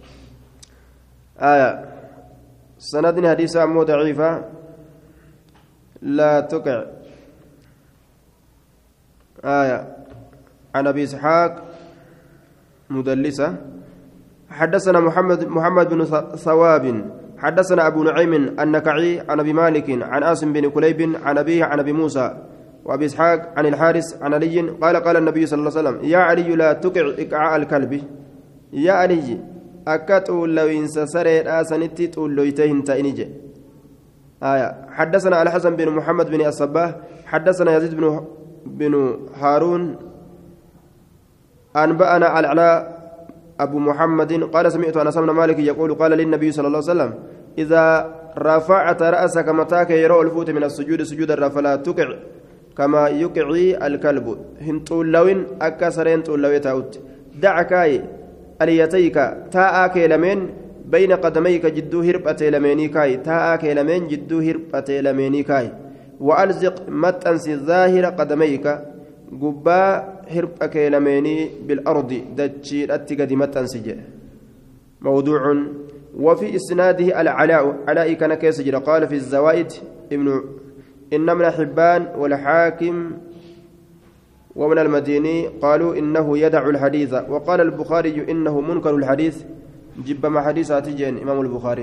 آية سندنا حديث أمو ضعيفة لا تقع آية عن أبي إسحاق مدلسة حدثنا محمد محمد بن ثواب حدثنا أبو نعيم النكعي عن أبي مالك عن آسم بن كليب عن أبيه عن أبي موسى وأبي إسحاق عن الحارث عن علي قال قال النبي صلى الله عليه وسلم يا علي لا تقع إقعاء الكلب يا علي أكتول لو إنسسر آسنتي تقول لو يتهن تأنيجي آية حدثنا الحسن بن محمد بن الصباح حدثنا يزيد بن بن هارون أنبأنا العلاء أبو محمد قال سمعت أنس بن مالك يقول قال للنبي صلى الله عليه وسلم إذا رفعت رأسك متاك يرى الفوت من السجود سجود فلا تقع كما يقعي الكلب هنتول لوين أكسرين تول لوي تاوت دعكاي أليتيك تاءك لمن بين قدميك جدو هربة لميني كاي تاءك لمن جدو هربة لميني كاي وألزق متأنس ظاهر قدميك قبا هربك لميني بالأرض دجير أتقد متأنسج موضوع وفي إسناده العلاء علاء كان كيسجر قال في الزوائد ابن إن من حبان والحاكم ومن المديني قالوا إنه يدع الحديث وقال البخاري إنه منكر الحديث جب ما حديثات جين إمام البخاري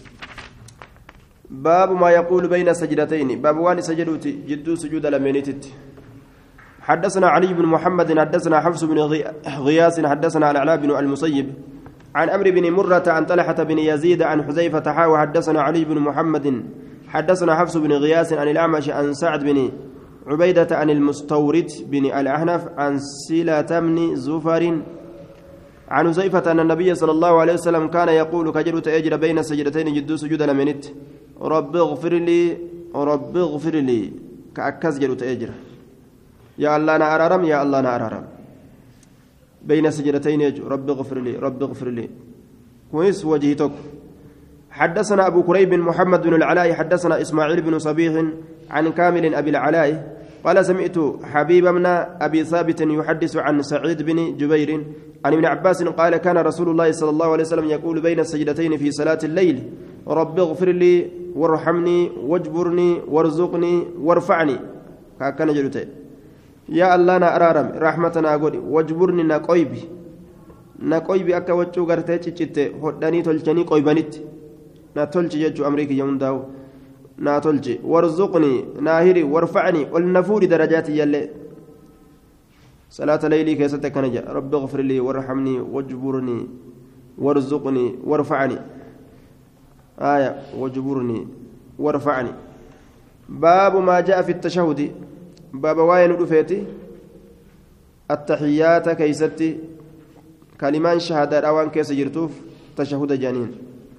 باب ما يقول بين سجدتين باب وان سجدوت جدو سجود لمينيتت حدثنا علي بن محمد حدثنا حفص بن غياس حدثنا العلاء بن المسيب عن أمر بن مرة عن طلحة بن يزيد عن حذيفة حاوى حدثنا علي بن محمد حدثنا حفص بن غياس عن الأعمش عن سعد بن عبيدة عن المستورد بن الأحنف عن سلة بن زفر عن حذيفة أن النبي صلى الله عليه وسلم كان يقول كجرت أجر بين السجدتين جدو سجود لمنت رب اغفر لي رب اغفر لي كأكز جرت أجر يا الله أنا أرارم يا الله أنا أرارم بين سجدتين رب اغفر لي رب اغفر لي كويس وجهتك حدثنا أبو كريب محمد بن العلاء حدثنا إسماعيل بن صبيح عن كامل أبي العلاء قال سمعت حبيب بن أبي ثابت يحدث عن سعيد بن جبير عن ابن عباس قال كان رسول الله صلى الله عليه وسلم يقول بين السجدتين في صلاة الليل رب اغفر لي وارحمني واجبرني وارزقني وارفعني كان جلوتين يا الله نا أرارم رحمتنا قولي واجبرني نا قويبي نا قويبي أكا وجو غرتي تشتي هداني تلجني قويبانيت نا تلجي يجو أمريكي يوم داو نا تلجي وارزقني ناهري وارفعني والنفور درجاتي يلي صلاة ليلي كيستك نجا رب اغفر لي وارحمني واجبرني وارزقني وارفعني آية واجبرني وارفعني باب ما جاء في التشهد باب واين رفيتي التحيات كيستي كلمان شهادة أوان كيس جرتوف تشهد جانين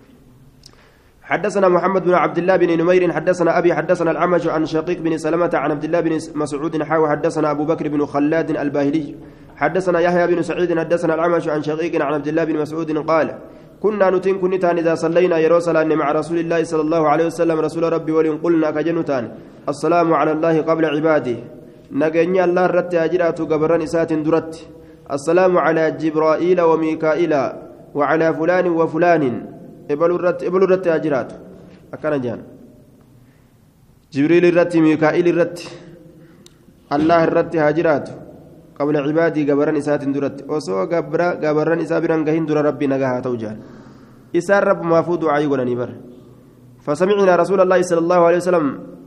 حدثنا محمد بن عبد الله بن نمير حدثنا أبي حدثنا العمش عن شقيق بن سلمة عن عبد الله بن مسعود حاوى حدثنا أبو بكر بن خلاد الباهلي حدثنا يحيى بن سعيد حدثنا العمش عن شقيق عن عبد الله بن مسعود قال كنا نتين كنتان إذا صلينا يروسلا مع رسول الله صلى الله عليه وسلم رسول ربي ولن قلنا كجنتان السلام على الله قبل عباده نجني الله رت أجرات قبران إسات درت السلام على جبرائيل وميكائيل وعلى فلان وفلان إبلو الرت إبلو الرت أجرات أكان جان جبريل الرت ميكائيل الرت الله الرت هاجرات قبل عبادي قبران إسات درت وسو قبر قبران إسابران قهين در ربي نجاها توجان إسار رب مافود عيقنا نبر فسمعنا رسول الله صلى الله عليه وسلم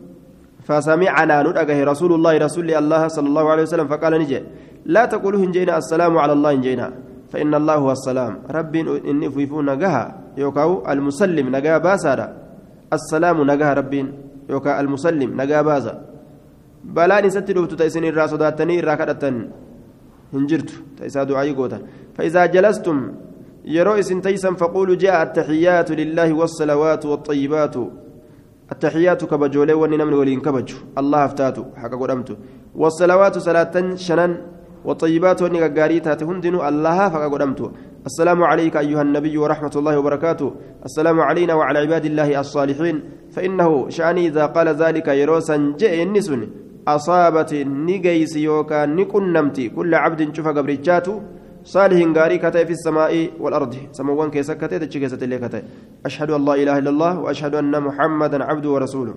فسمعنا ندأه رسول الله رسول الله صلى الله عليه وسلم فقال نجي لا تقولوا هنجينا السلام على الله هنجينا فإن الله هو السلام ربي إني فيفون نجاها يوكاو المسلم نجا باسارا السلام نجاها ربي يوكا المسلم نجا بازا بلاني ستلو تتيسني الراس وداتني راكدتن هنجرت تيسا دعاء قوتا فإذا جلستم يرويس تيسا فقولوا جاء التحيات لله والصلوات والطيبات التحيات كبجولي وننمن ولين كبجو الله افتاتو حقا قدمتو والصلوات صلاة شنن والطيبات ونقاريتات هندن الله فقا قدمتو السلام عليك أيها النبي ورحمة الله وبركاته السلام علينا وعلى عباد الله الصالحين فإنه شأني إذا قال ذلك يروسا جاء النسن أصابت نجيس يوكا نكن نمتي كل عبد شوف قبرجاته صالح غاري كتاي في السماء والأرض سموان كيسا كتاي تشيكيسة اللي كتاي أشهد أن لا إله إلا الله وأشهد أن محمدا عبده ورسوله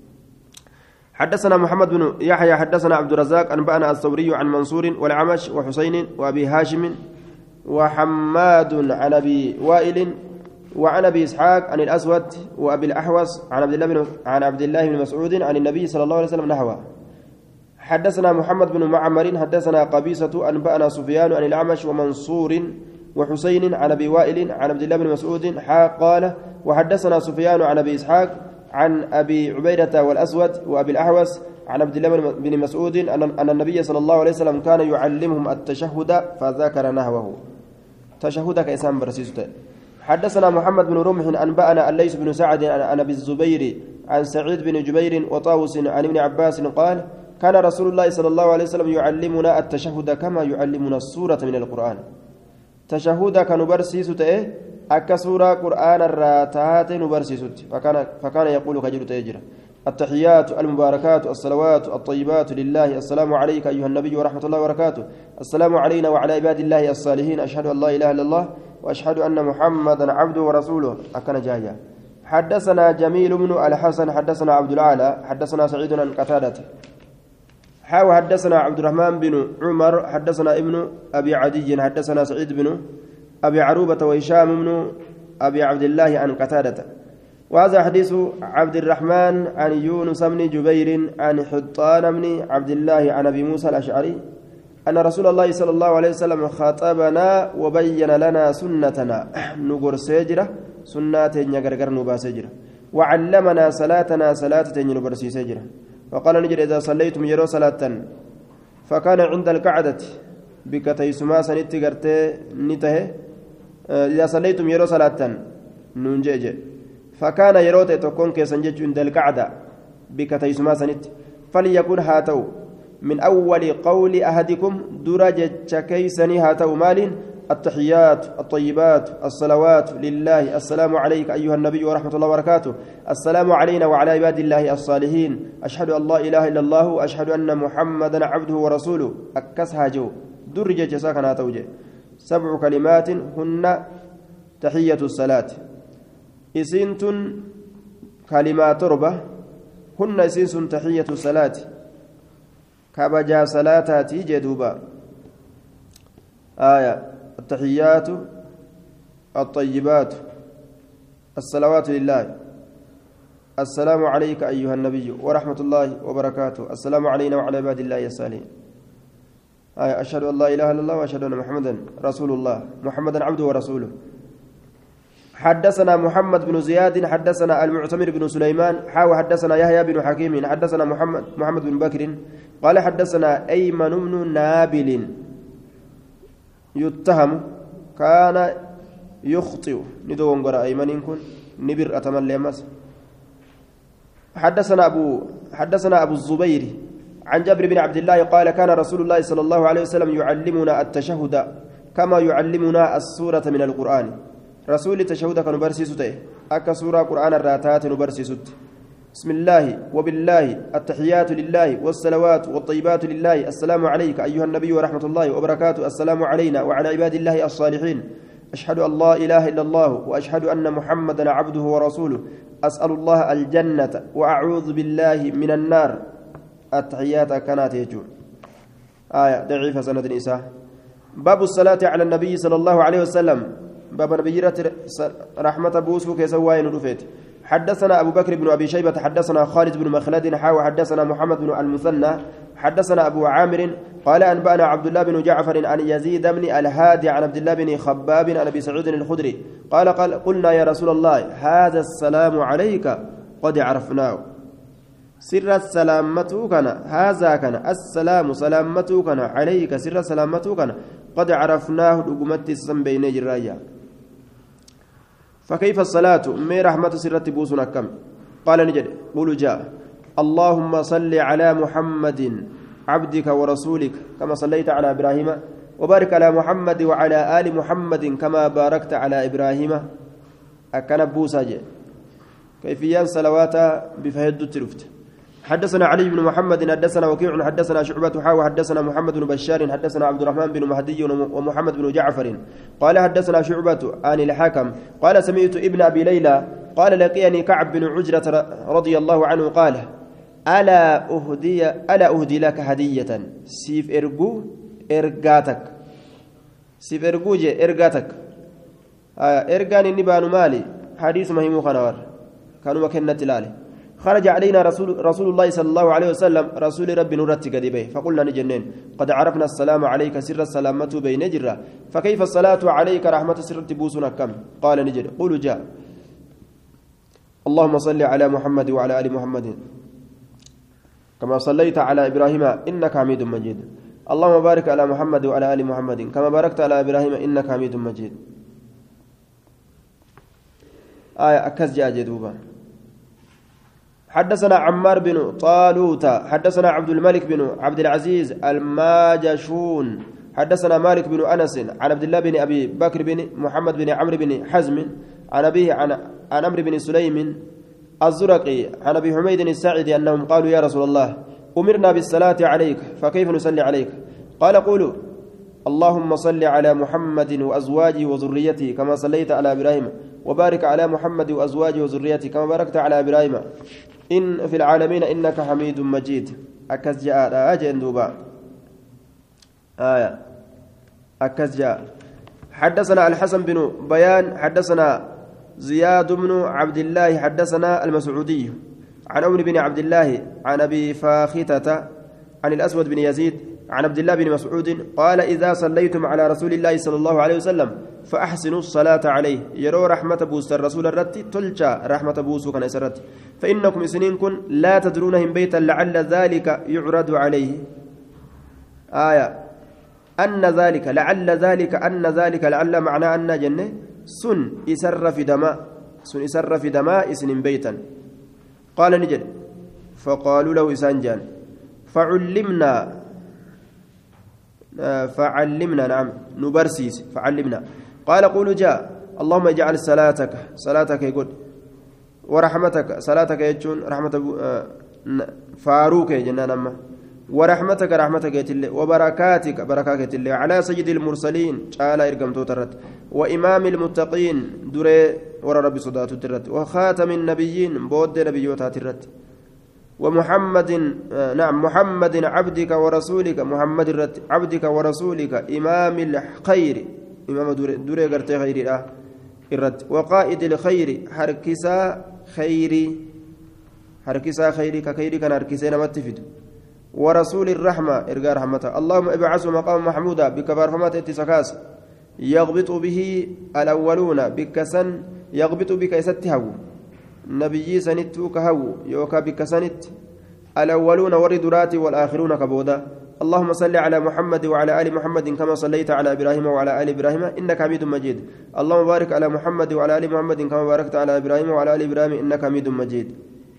حدثنا محمد بن يحيى حدثنا عبد الرزاق أنبأنا الثوري عن منصور والعمش وحسين وأبي هاشم وحماد عن أبي وائل وعن أبي إسحاق عن الأسود وأبي الأحوص عن عبد الله بن عن عبد الله بن مسعود عن النبي صلى الله عليه وسلم نحوه حدثنا محمد بن معمر حدثنا قبيصة أنبأنا سفيان عن الأعمش ومنصور وحسين عن أبي وائل عن عبد الله بن مسعود قال وحدثنا سفيان عن أبي إسحاق عن أبي عبيدة والأسود وأبي الأحوص عن عبد الله بن مسعود أن النبي صلى الله عليه وسلم كان يعلمهم التشهد فذكر نحوه تشهد كإسام برسيسته حدثنا محمد بن رمح أنبأنا الليث بن سعد عن أبي الزبير عن سعيد بن جبير وطاووس عن ابن عباس قال كان رسول الله صلى الله عليه وسلم يعلمنا التشهد كما يعلمنا السورة من القرآن تشهد كنبرسيسة أكا سورة قرآن الراتات نبرسيسة فكان فكان يقول كجر تيجر التحيات المباركات الصلوات الطيبات لله السلام عليك أيها النبي ورحمة الله وبركاته السلام علينا وعلى عباد الله الصالحين أشهد أن لا إله إلا الله وأشهد أن محمدا عبده ورسوله أكن جايا حدثنا جميل بن الحسن حدثنا عبد العالى حدثنا سعيد عن قتادة حاو حدثنا عبد الرحمن بن عمر حدثنا ابن أبي عدي حدثنا سعيد بن أبي عروبة وهشام بن أبي عبد الله عن قتادة وهذا حديث عبد الرحمن عن يونس بن جبير عن حطان بن عبد الله عن أبي موسى الأشعري أن رسول الله صلى الله عليه وسلم خاطبنا وبين لنا سنتنا نقر سجرة سنات نقرقر نبا سجرة وعلمنا صلاتنا صلاة نبرسي سجرة وقال نجد إذا صليتم يرو صلاة فكان عند القعدة بكتي سما سنت قرتي نته إذا صليتم يرو صلاة ننجج فكان يروت تكون كيسنجج عند القعدة بكتي سما سنت فليكن هاتو من أول قول أحدكم درجة كيسني هاتو مال التحيات الطيبات الصلوات لله السلام عليك أيها النبي ورحمة الله وبركاته السلام علينا وعلى عباد الله الصالحين أشهد أن لا إله إلا الله وأشهد أن محمدا عبده ورسوله أكسها جو درجة ساكنة توجه سبع كلمات هن تحية الصلاة إسنت كلمات ربة هن إسنس تحية الصلاة كبجا صلاتاتي جدوبا آية التحيات الطيبات الصلوات لله السلام عليك أيها النبي ورحمة الله وبركاته السلام علينا وعلى عباد الله الصالحين آية أشهد أن لا إله إلا الله وأشهد أن محمدا رسول الله محمدا عبده ورسوله حدثنا محمد بن زياد حدثنا المعتمر بن سليمان حاو حدثنا يحيى بن حكيم حدثنا محمد محمد بن بكر قال حدثنا أيمن بن نابل يتهم كان يخطئ ندون قرأ أيمن كن نبر أتمنى مس حدثنا أبو حدثنا أبو الزبير عن جابر بن عبد الله قال كان رسول الله صلى الله عليه وسلم يعلمنا التشهد كما يعلمنا السورة من القرآن رسول التشهد كان برسيسته أكا سورة قرآن الراتات نبرسيسته بسم الله وبالله التحيات لله والصلوات والطيبات لله السلام عليك أيها النبي ورحمة الله وبركاته السلام علينا وعلى عباد الله الصالحين أشهد أن لا إله إلا الله وأشهد أن محمدا عبده ورسوله أسأل الله الجنة وأعوذ بالله من النار التحيات كانت يجون آية ضعيفة سند النساء باب الصلاة على النبي صلى الله عليه وسلم باب نبي رحمة بوسو كيسوين رفيت حدثنا أبو بكر بن أبي شيبة حدثنا خالد بن مخلد حاو حدثنا محمد بن المثنى حدثنا أبو عامر قال أنبأنا عبد الله بن جعفر عن يزيد بن الهادي عن عبد الله بن خباب عن أبي سعود الخدري قال, قال قلنا يا رسول الله هذا السلام عليك قد عرفناه سر السلامة كان هذا كان السلام سلامة كان عليك سر سلامة كان قد عرفناه لقمت السم بين جرايا فكيف الصلاة من رحمة سرة بوسنا كم قال نجد قولوا جاء اللهم صل على محمد عبدك ورسولك كما صليت على إبراهيم وبارك على محمد وعلى آل محمد كما باركت على إبراهيم أكن بوسا كيفيا صلوات بفهد التلفت حدثنا علي بن محمد حدثنا وكيع حدثنا شعبة حاوى حدثنا محمد بن بشار حدثنا عبد الرحمن بن مهدي ومحمد بن جعفر قال حدثنا شعبة عن الحكم قال سمعت ابن أبي ليلى قال لقيني كعب بن عجرة رضي الله عنه قال ألا أهدي ألا أهدي لك هدية سيف إرجو إرجاتك سيف إرجو جي إرجاتك آه إرجاني نبان مالي حديث مهم خنوار كانوا مكنة لالي خرج علينا رسول رسول الله صلى الله عليه وسلم رسول ربي نورتي قديبه فقلنا نجنين قد عرفنا السلام عليك سر السلامة بين جرة فكيف الصلاة عليك رحمة سر تبوسنا كم قال نجر قولوا جاء اللهم صل على محمد وعلى آل محمد كما صليت على إبراهيم إنك حميد مجيد اللهم بارك على محمد وعلى آل محمد كما باركت على إبراهيم إنك حميد مجيد آية أكز جاء جدوبا حدثنا عمار بن طالوت حدثنا عبد الملك بن عبد العزيز الماجشون حدثنا مالك بن أنس عن عبد الله بن أبي بكر بن محمد بن عمرو بن حزم عن أبيه عن عن عمرو بن سليم الزرقي عن أبي حميد الساعدي أنهم قالوا يا رسول الله أمرنا بالصلاة عليك فكيف نصلي عليك قال قولوا اللهم صل على محمد وأزواجه وذريته كما صليت على إبراهيم وبارك على محمد وأزواجه وذريته كما باركت على إبراهيم إن في العالمين إنك حميد مجيد أكز جاء أجن دوبا آية أكز جاء حدثنا الحسن بن بيان حدثنا زياد بن عبد الله حدثنا المسعودي عن عمرو بن عبد الله عن أبي فاختة عن الأسود بن يزيد عن عبد الله بن مسعود قال إذا صليتم على رسول الله صلى الله عليه وسلم فأحسنوا الصلاة عليه يرو رحمة بوس الرسول الرتي تلجا رحمة بوس كان يسرت فإنكم سنين كن لا تدرونهم بيتا لعل ذلك يعرض عليه آية أن ذلك لعل ذلك أن ذلك لعل معنى أن جنة سن يسر في دماء سن يسر في دماء سنين بيتا قال نجد فقالوا له إسانجان فعلمنا فعلمنا نعم نبرسيس فعلمنا قال قولوا جاء اللهم اجعل صلاتك صلاتك يقول ورحمتك صلاتك يجون رحمة فاروك جنان أما ورحمتك رحمتك يتلي وبركاتك بركاتك يتلي على سيد المرسلين تعالى إرقم توترت وإمام المتقين دري ورى ربي صدات ترت وخاتم النبيين بود نبيوتها ترت ومحمد نعم محمد عبدك ورسولك محمد عبدك ورسولك إمام الخير إمام دوري قرتي خير الرد وقائد الخير حركسا خيري حركسا خيري كخيري كان حركسين متفد ورسول الرحمة إرقى رحمته اللهم ابعثه مقام محمودا بكبار فمات اتسكاس يغبط به الأولون بكسن يغبط بك يستهو نبي سنت كهو يوكا بك سنت الأولون والردرات والآخرون كبودا اللهم صل على محمد وعلى آل محمد كما صليت على إبراهيم وعلى آل إبراهيم إنك حميد مجيد اللهم بارك على محمد وعلى آل محمد كما باركت على إبراهيم وعلى آل إبراهيم إنك حميد مجيد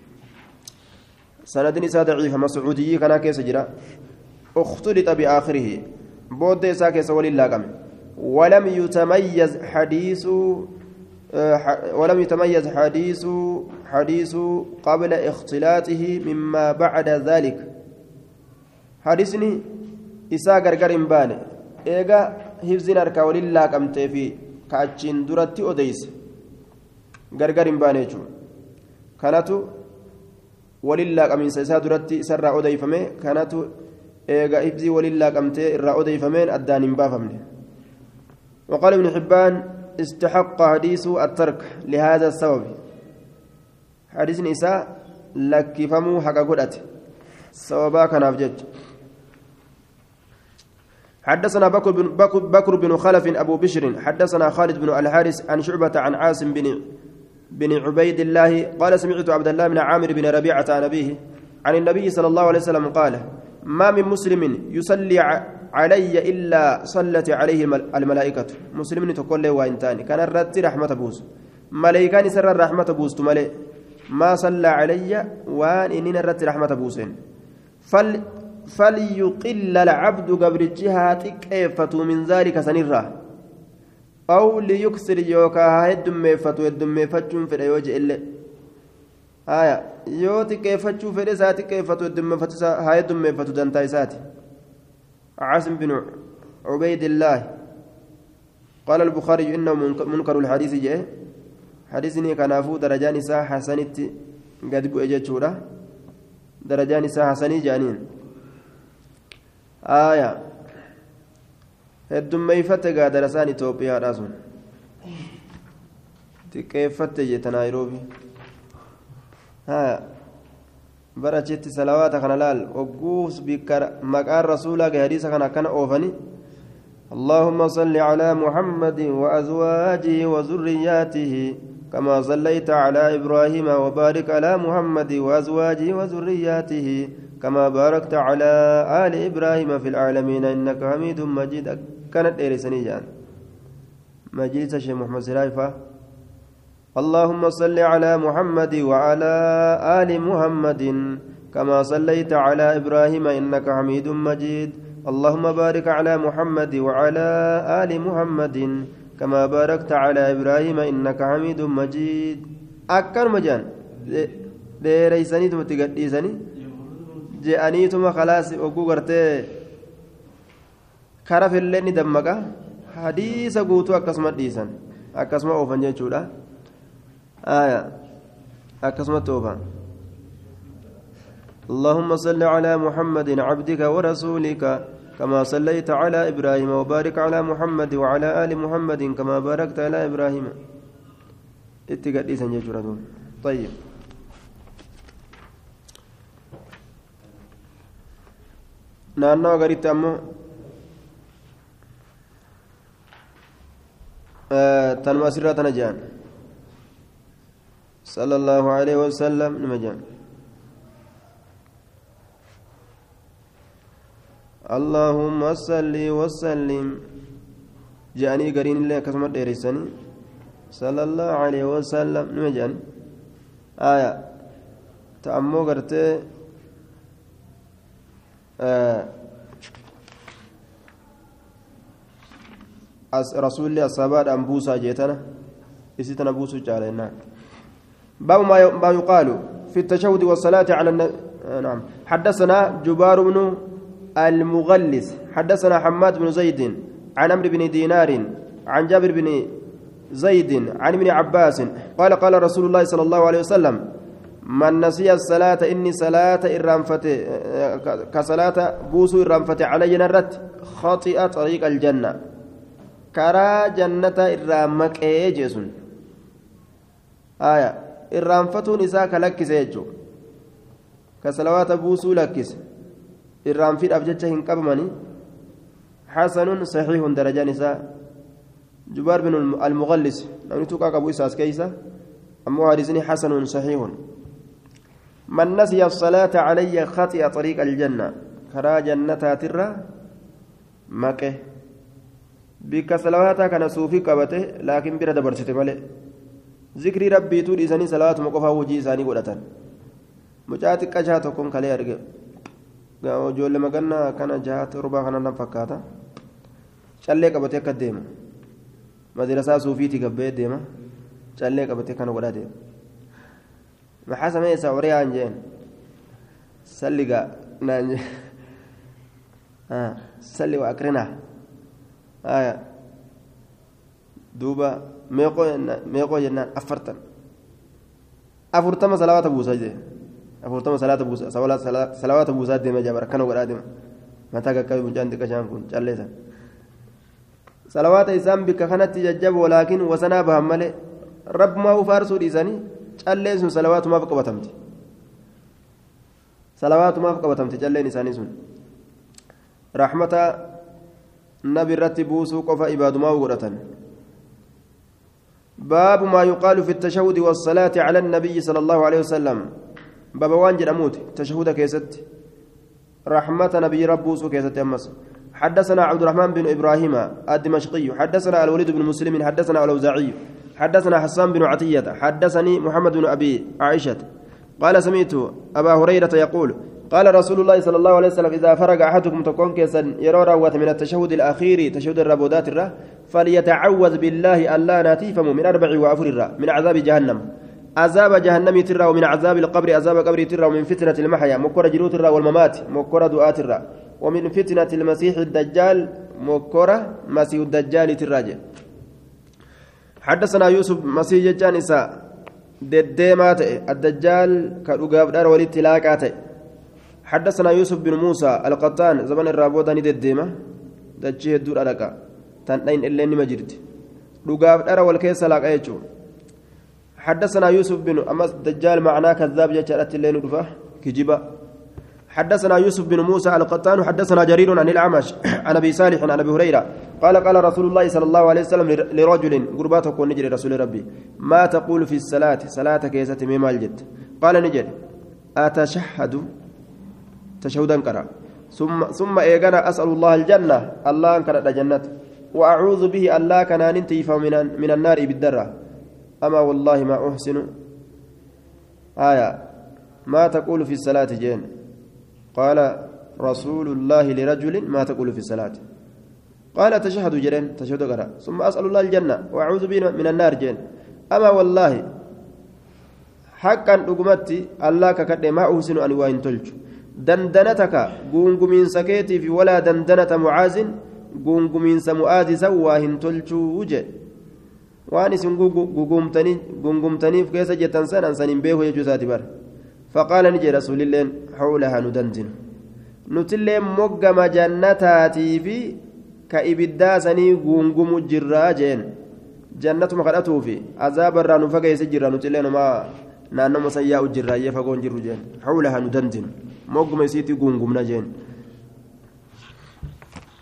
سندني سادة ضعيف مسعودي كان كيس جرا اختلط بآخره بود ساكس ولله ولم يتميز حديث ولم يتميز حديث حديث قبل اختلاطه مما بعد ذلك حديثني إسا غرغر بان إيغا حفظنا ركا ولله قمت في كأتشين درتي أديس غرغر بان يجو كانت ولله قمين سيسا درتي سر أديفمي كانت إيغا حفظي ولله قمت إرى أديفمين أدان بافمني وقال ابن حبان استحق حديث الترك لهذا السبب حديث نساء لك فمو حق قدت سببا كان أفجج حدثنا بكر بن, بكر بن خلف أبو بشر حدثنا خالد بن الحارث عن شعبة عن عاصم بن بن عبيد الله قال سمعت عبد الله بن عامر بن ربيعة عن أبيه عن النبي صلى الله عليه وسلم قال ما من مسلم يصلي علي إلا صلت عليه الملائكة مسلم تقول له وإنتاني كان الرد رحمة بوس ملائكان سر الرحمة بوس تملئ ما صلى علي وان إننا الرد رحمة بوسين فل فليقل العبد قبرتها تكيفة من ذلك سنرة أو ليكسر يوكا هيد ميفتو يد ميفتو في الوجه إلا آية يو تكيفتو في رساتي كيفتو يد ميفتو هيد ميفتو دانتاي ساتي عاصم بن عبيد الله قال البخاري إنه منكر الحديث جاء حديثني كنافو درجان سا حسنت قد بؤجتشورا درجان سا حسني جانين آية هدوم ميفتة درسان إثيوبيا راسون تكيفتة جت نيروبي ها برجت صلوات خنلال وقوس بكر مقار رسولك حديث كان كان أوفني اللهم صل على محمد وأزواجه وذرياته كما صليت على إبراهيم وبارك على محمد وأزواجه وذرياته كما باركت على آل إبراهيم في العالمين إنك حميد مجيد كانت إيرسني جان مجلس الشيخ محمد سلايفة اللهم صل على محمد وعلى آل محمد كما صليت على إبراهيم إنك حميد مجيد اللهم بارك على محمد وعلى آل محمد كما باركت على إبراهيم إنك حميد مجيد أكر مجان ديريسني تمتقديسني je'aniituma khalaas oguu gartee kara fillee ni dammaqa hadiisa guutuu akkasuma dhiisan akkasuma oofan jechuudha akkasumatti oofan اللهم صل على محمد عبدك ورسولك كما صليت على إبراهيم وبارك على محمد وعلى آل محمد كما باركت على إبراهيم اتقديسا جيجورا طيب naannoo garitti ammoo tanuma asirraa tana jedhan sallallahu alaihi wasallam nima jedhan allahumma salli wasallim jedhanii gariin illee akkasuma dheereysanii sallallahu alaihi wasallam nima jedhan aya ta ammoo gartee رسول الله الصحابة أنبوسا جيتنا إستنا بوسو جالنا باب ما يقال في التشهد والصلاة على النبي نعم حدثنا جبار بن المغلس حدثنا حماد بن زيد عن عمرو بن دينار عن جابر بن زيد عن ابن عباس قال قال رسول الله صلى الله عليه وسلم من نسي الصلاة إني صلاة إرانفت كصلاة بوسو إرانفت علي نرت خاطئ طريق الجنة كرا جنة إرامك إيجسون آية إرانفتون إساك لك سيجو كصلوات بوسو لكس إرانفت أبجتش هنكبمني حسن صحيح درجة نساء جبار بن المغلس لم يتوقع أبو إساس كيسة أمو حديثني حسن صحيح من نسي الصلاة علي خطئ طريق الجنة كرا جنة ترى مكه بك صلواتها كان صوفي قبته لكن برد برشته ملئ ذكر ربي تود إساني صلوات مقفى وجي إساني قدتان مجاتك أجهاتكم كالي أرقى جول لما قلنا كان جهات ربا كان نفكاتا شالي قبته كديما مدرسة صوفيتي قبته ديما شالي قبته كان قدا ديما محاسة ميسا وريان جين سلقا نانج آه سلي وأكرنا آية دوبا ميقو ميقو جنان أفرتن أفرتما صلوات بوسا جي أفرتما صلاة بوسا صلوات بوسا ديما جابر كانوا قرادم متى كاكاي مجان ديكا شام كون جاليسا صلوات إسام بك خانت ججب ولكن وسنا بهم ملي رب ما هو فارسو ديساني جاليسون صلوات ما بقى بتمتي صلوات ما بقى بتمتي جالين إساني سون رحمة نبي رتبوسو قف عباد ما وقرتن باب ما يقال في التشهد والصلاة على النبي صلى الله عليه وسلم باب وانجل أموت تشهد كيست رحمة نبي ربوسو كيست أمس حدثنا عبد الرحمن بن إبراهيم الدمشقي حدثنا الوليد بن مسلم حدثنا الأوزاعي حدثنا حسان بن عطية حدثني محمد بن أبي عائشة قال سمعت أبا هريرة يقول قال رسول الله صلى الله عليه وسلم إذا فرغ أحدكم تكون كيسا يرى روة من التشهد الأخير تشهد الربودات الره فليتعوذ بالله ألا ناتيفم من أربع وأفر الره من عذاب جهنم عذاب جهنم ترى ومن عذاب القبر عذاب قبر ترى ومن فتنة المحيا مكر جلوت الره والممات مكر دعاة الره ومن فتنة المسيح الدجال مكر مسيح الدجال تراجع حدثنا يوسف مسيح جانسا دديمات الدجال كالوغاب دار ولي تلاقات حدثنا يوسف بن موسى القطان زمان الرابوداني دديمه دجيه الدور ألقا تنين إلا مجرد لغاب دار والكيس لاقايتو حدثنا يوسف بن أمس الدجال معناه كذاب جاءت الليل رفاه كجبا حدثنا يوسف بن موسى القطان حدثنا جرير عن الأعمش عن أبي صالح عن أبي هريرة قال قال رسول الله صلى الله عليه وسلم لرجل قرباتك ونجري رسول ربي ما تقول في الصلاة صلاة كيسة مما الجد قال نجري أتشهد تشهدا كرا ثم ثم إيجانا أسأل الله الجنة الله أنكر الجنة وأعوذ به الله كان ننتيف من من النار بالدرة أما والله ما أحسن آية ما تقول في الصلاة جين قال رسول الله لرجل ما تقول في الصلاة قال تشهد جرين تشهد قرأ ثم أسأل الله الجنة وأعوذ به من النار جين أما والله حقا أقمتي الله ككد ما أحسن أن وإن تلج دندنتك قنقمين سكيتي في ولا دندنة معاذ قنقمين سمؤاذ سواهن تلج وجه وأني سنقومتني قنقمتني في كيسة جتنسان أنسان بيه يجوزات بر فقال نجي رسول الله حولها ندندن نتلم مقم جنتاتي في كإبداسني قنقم الجراجين جنة مخلطه في عذاب الران فقه يسجر نتلم ما نانو مسياء الجراجين فقون جرجين حولها ندندن مقم يسيتي قنقم نجين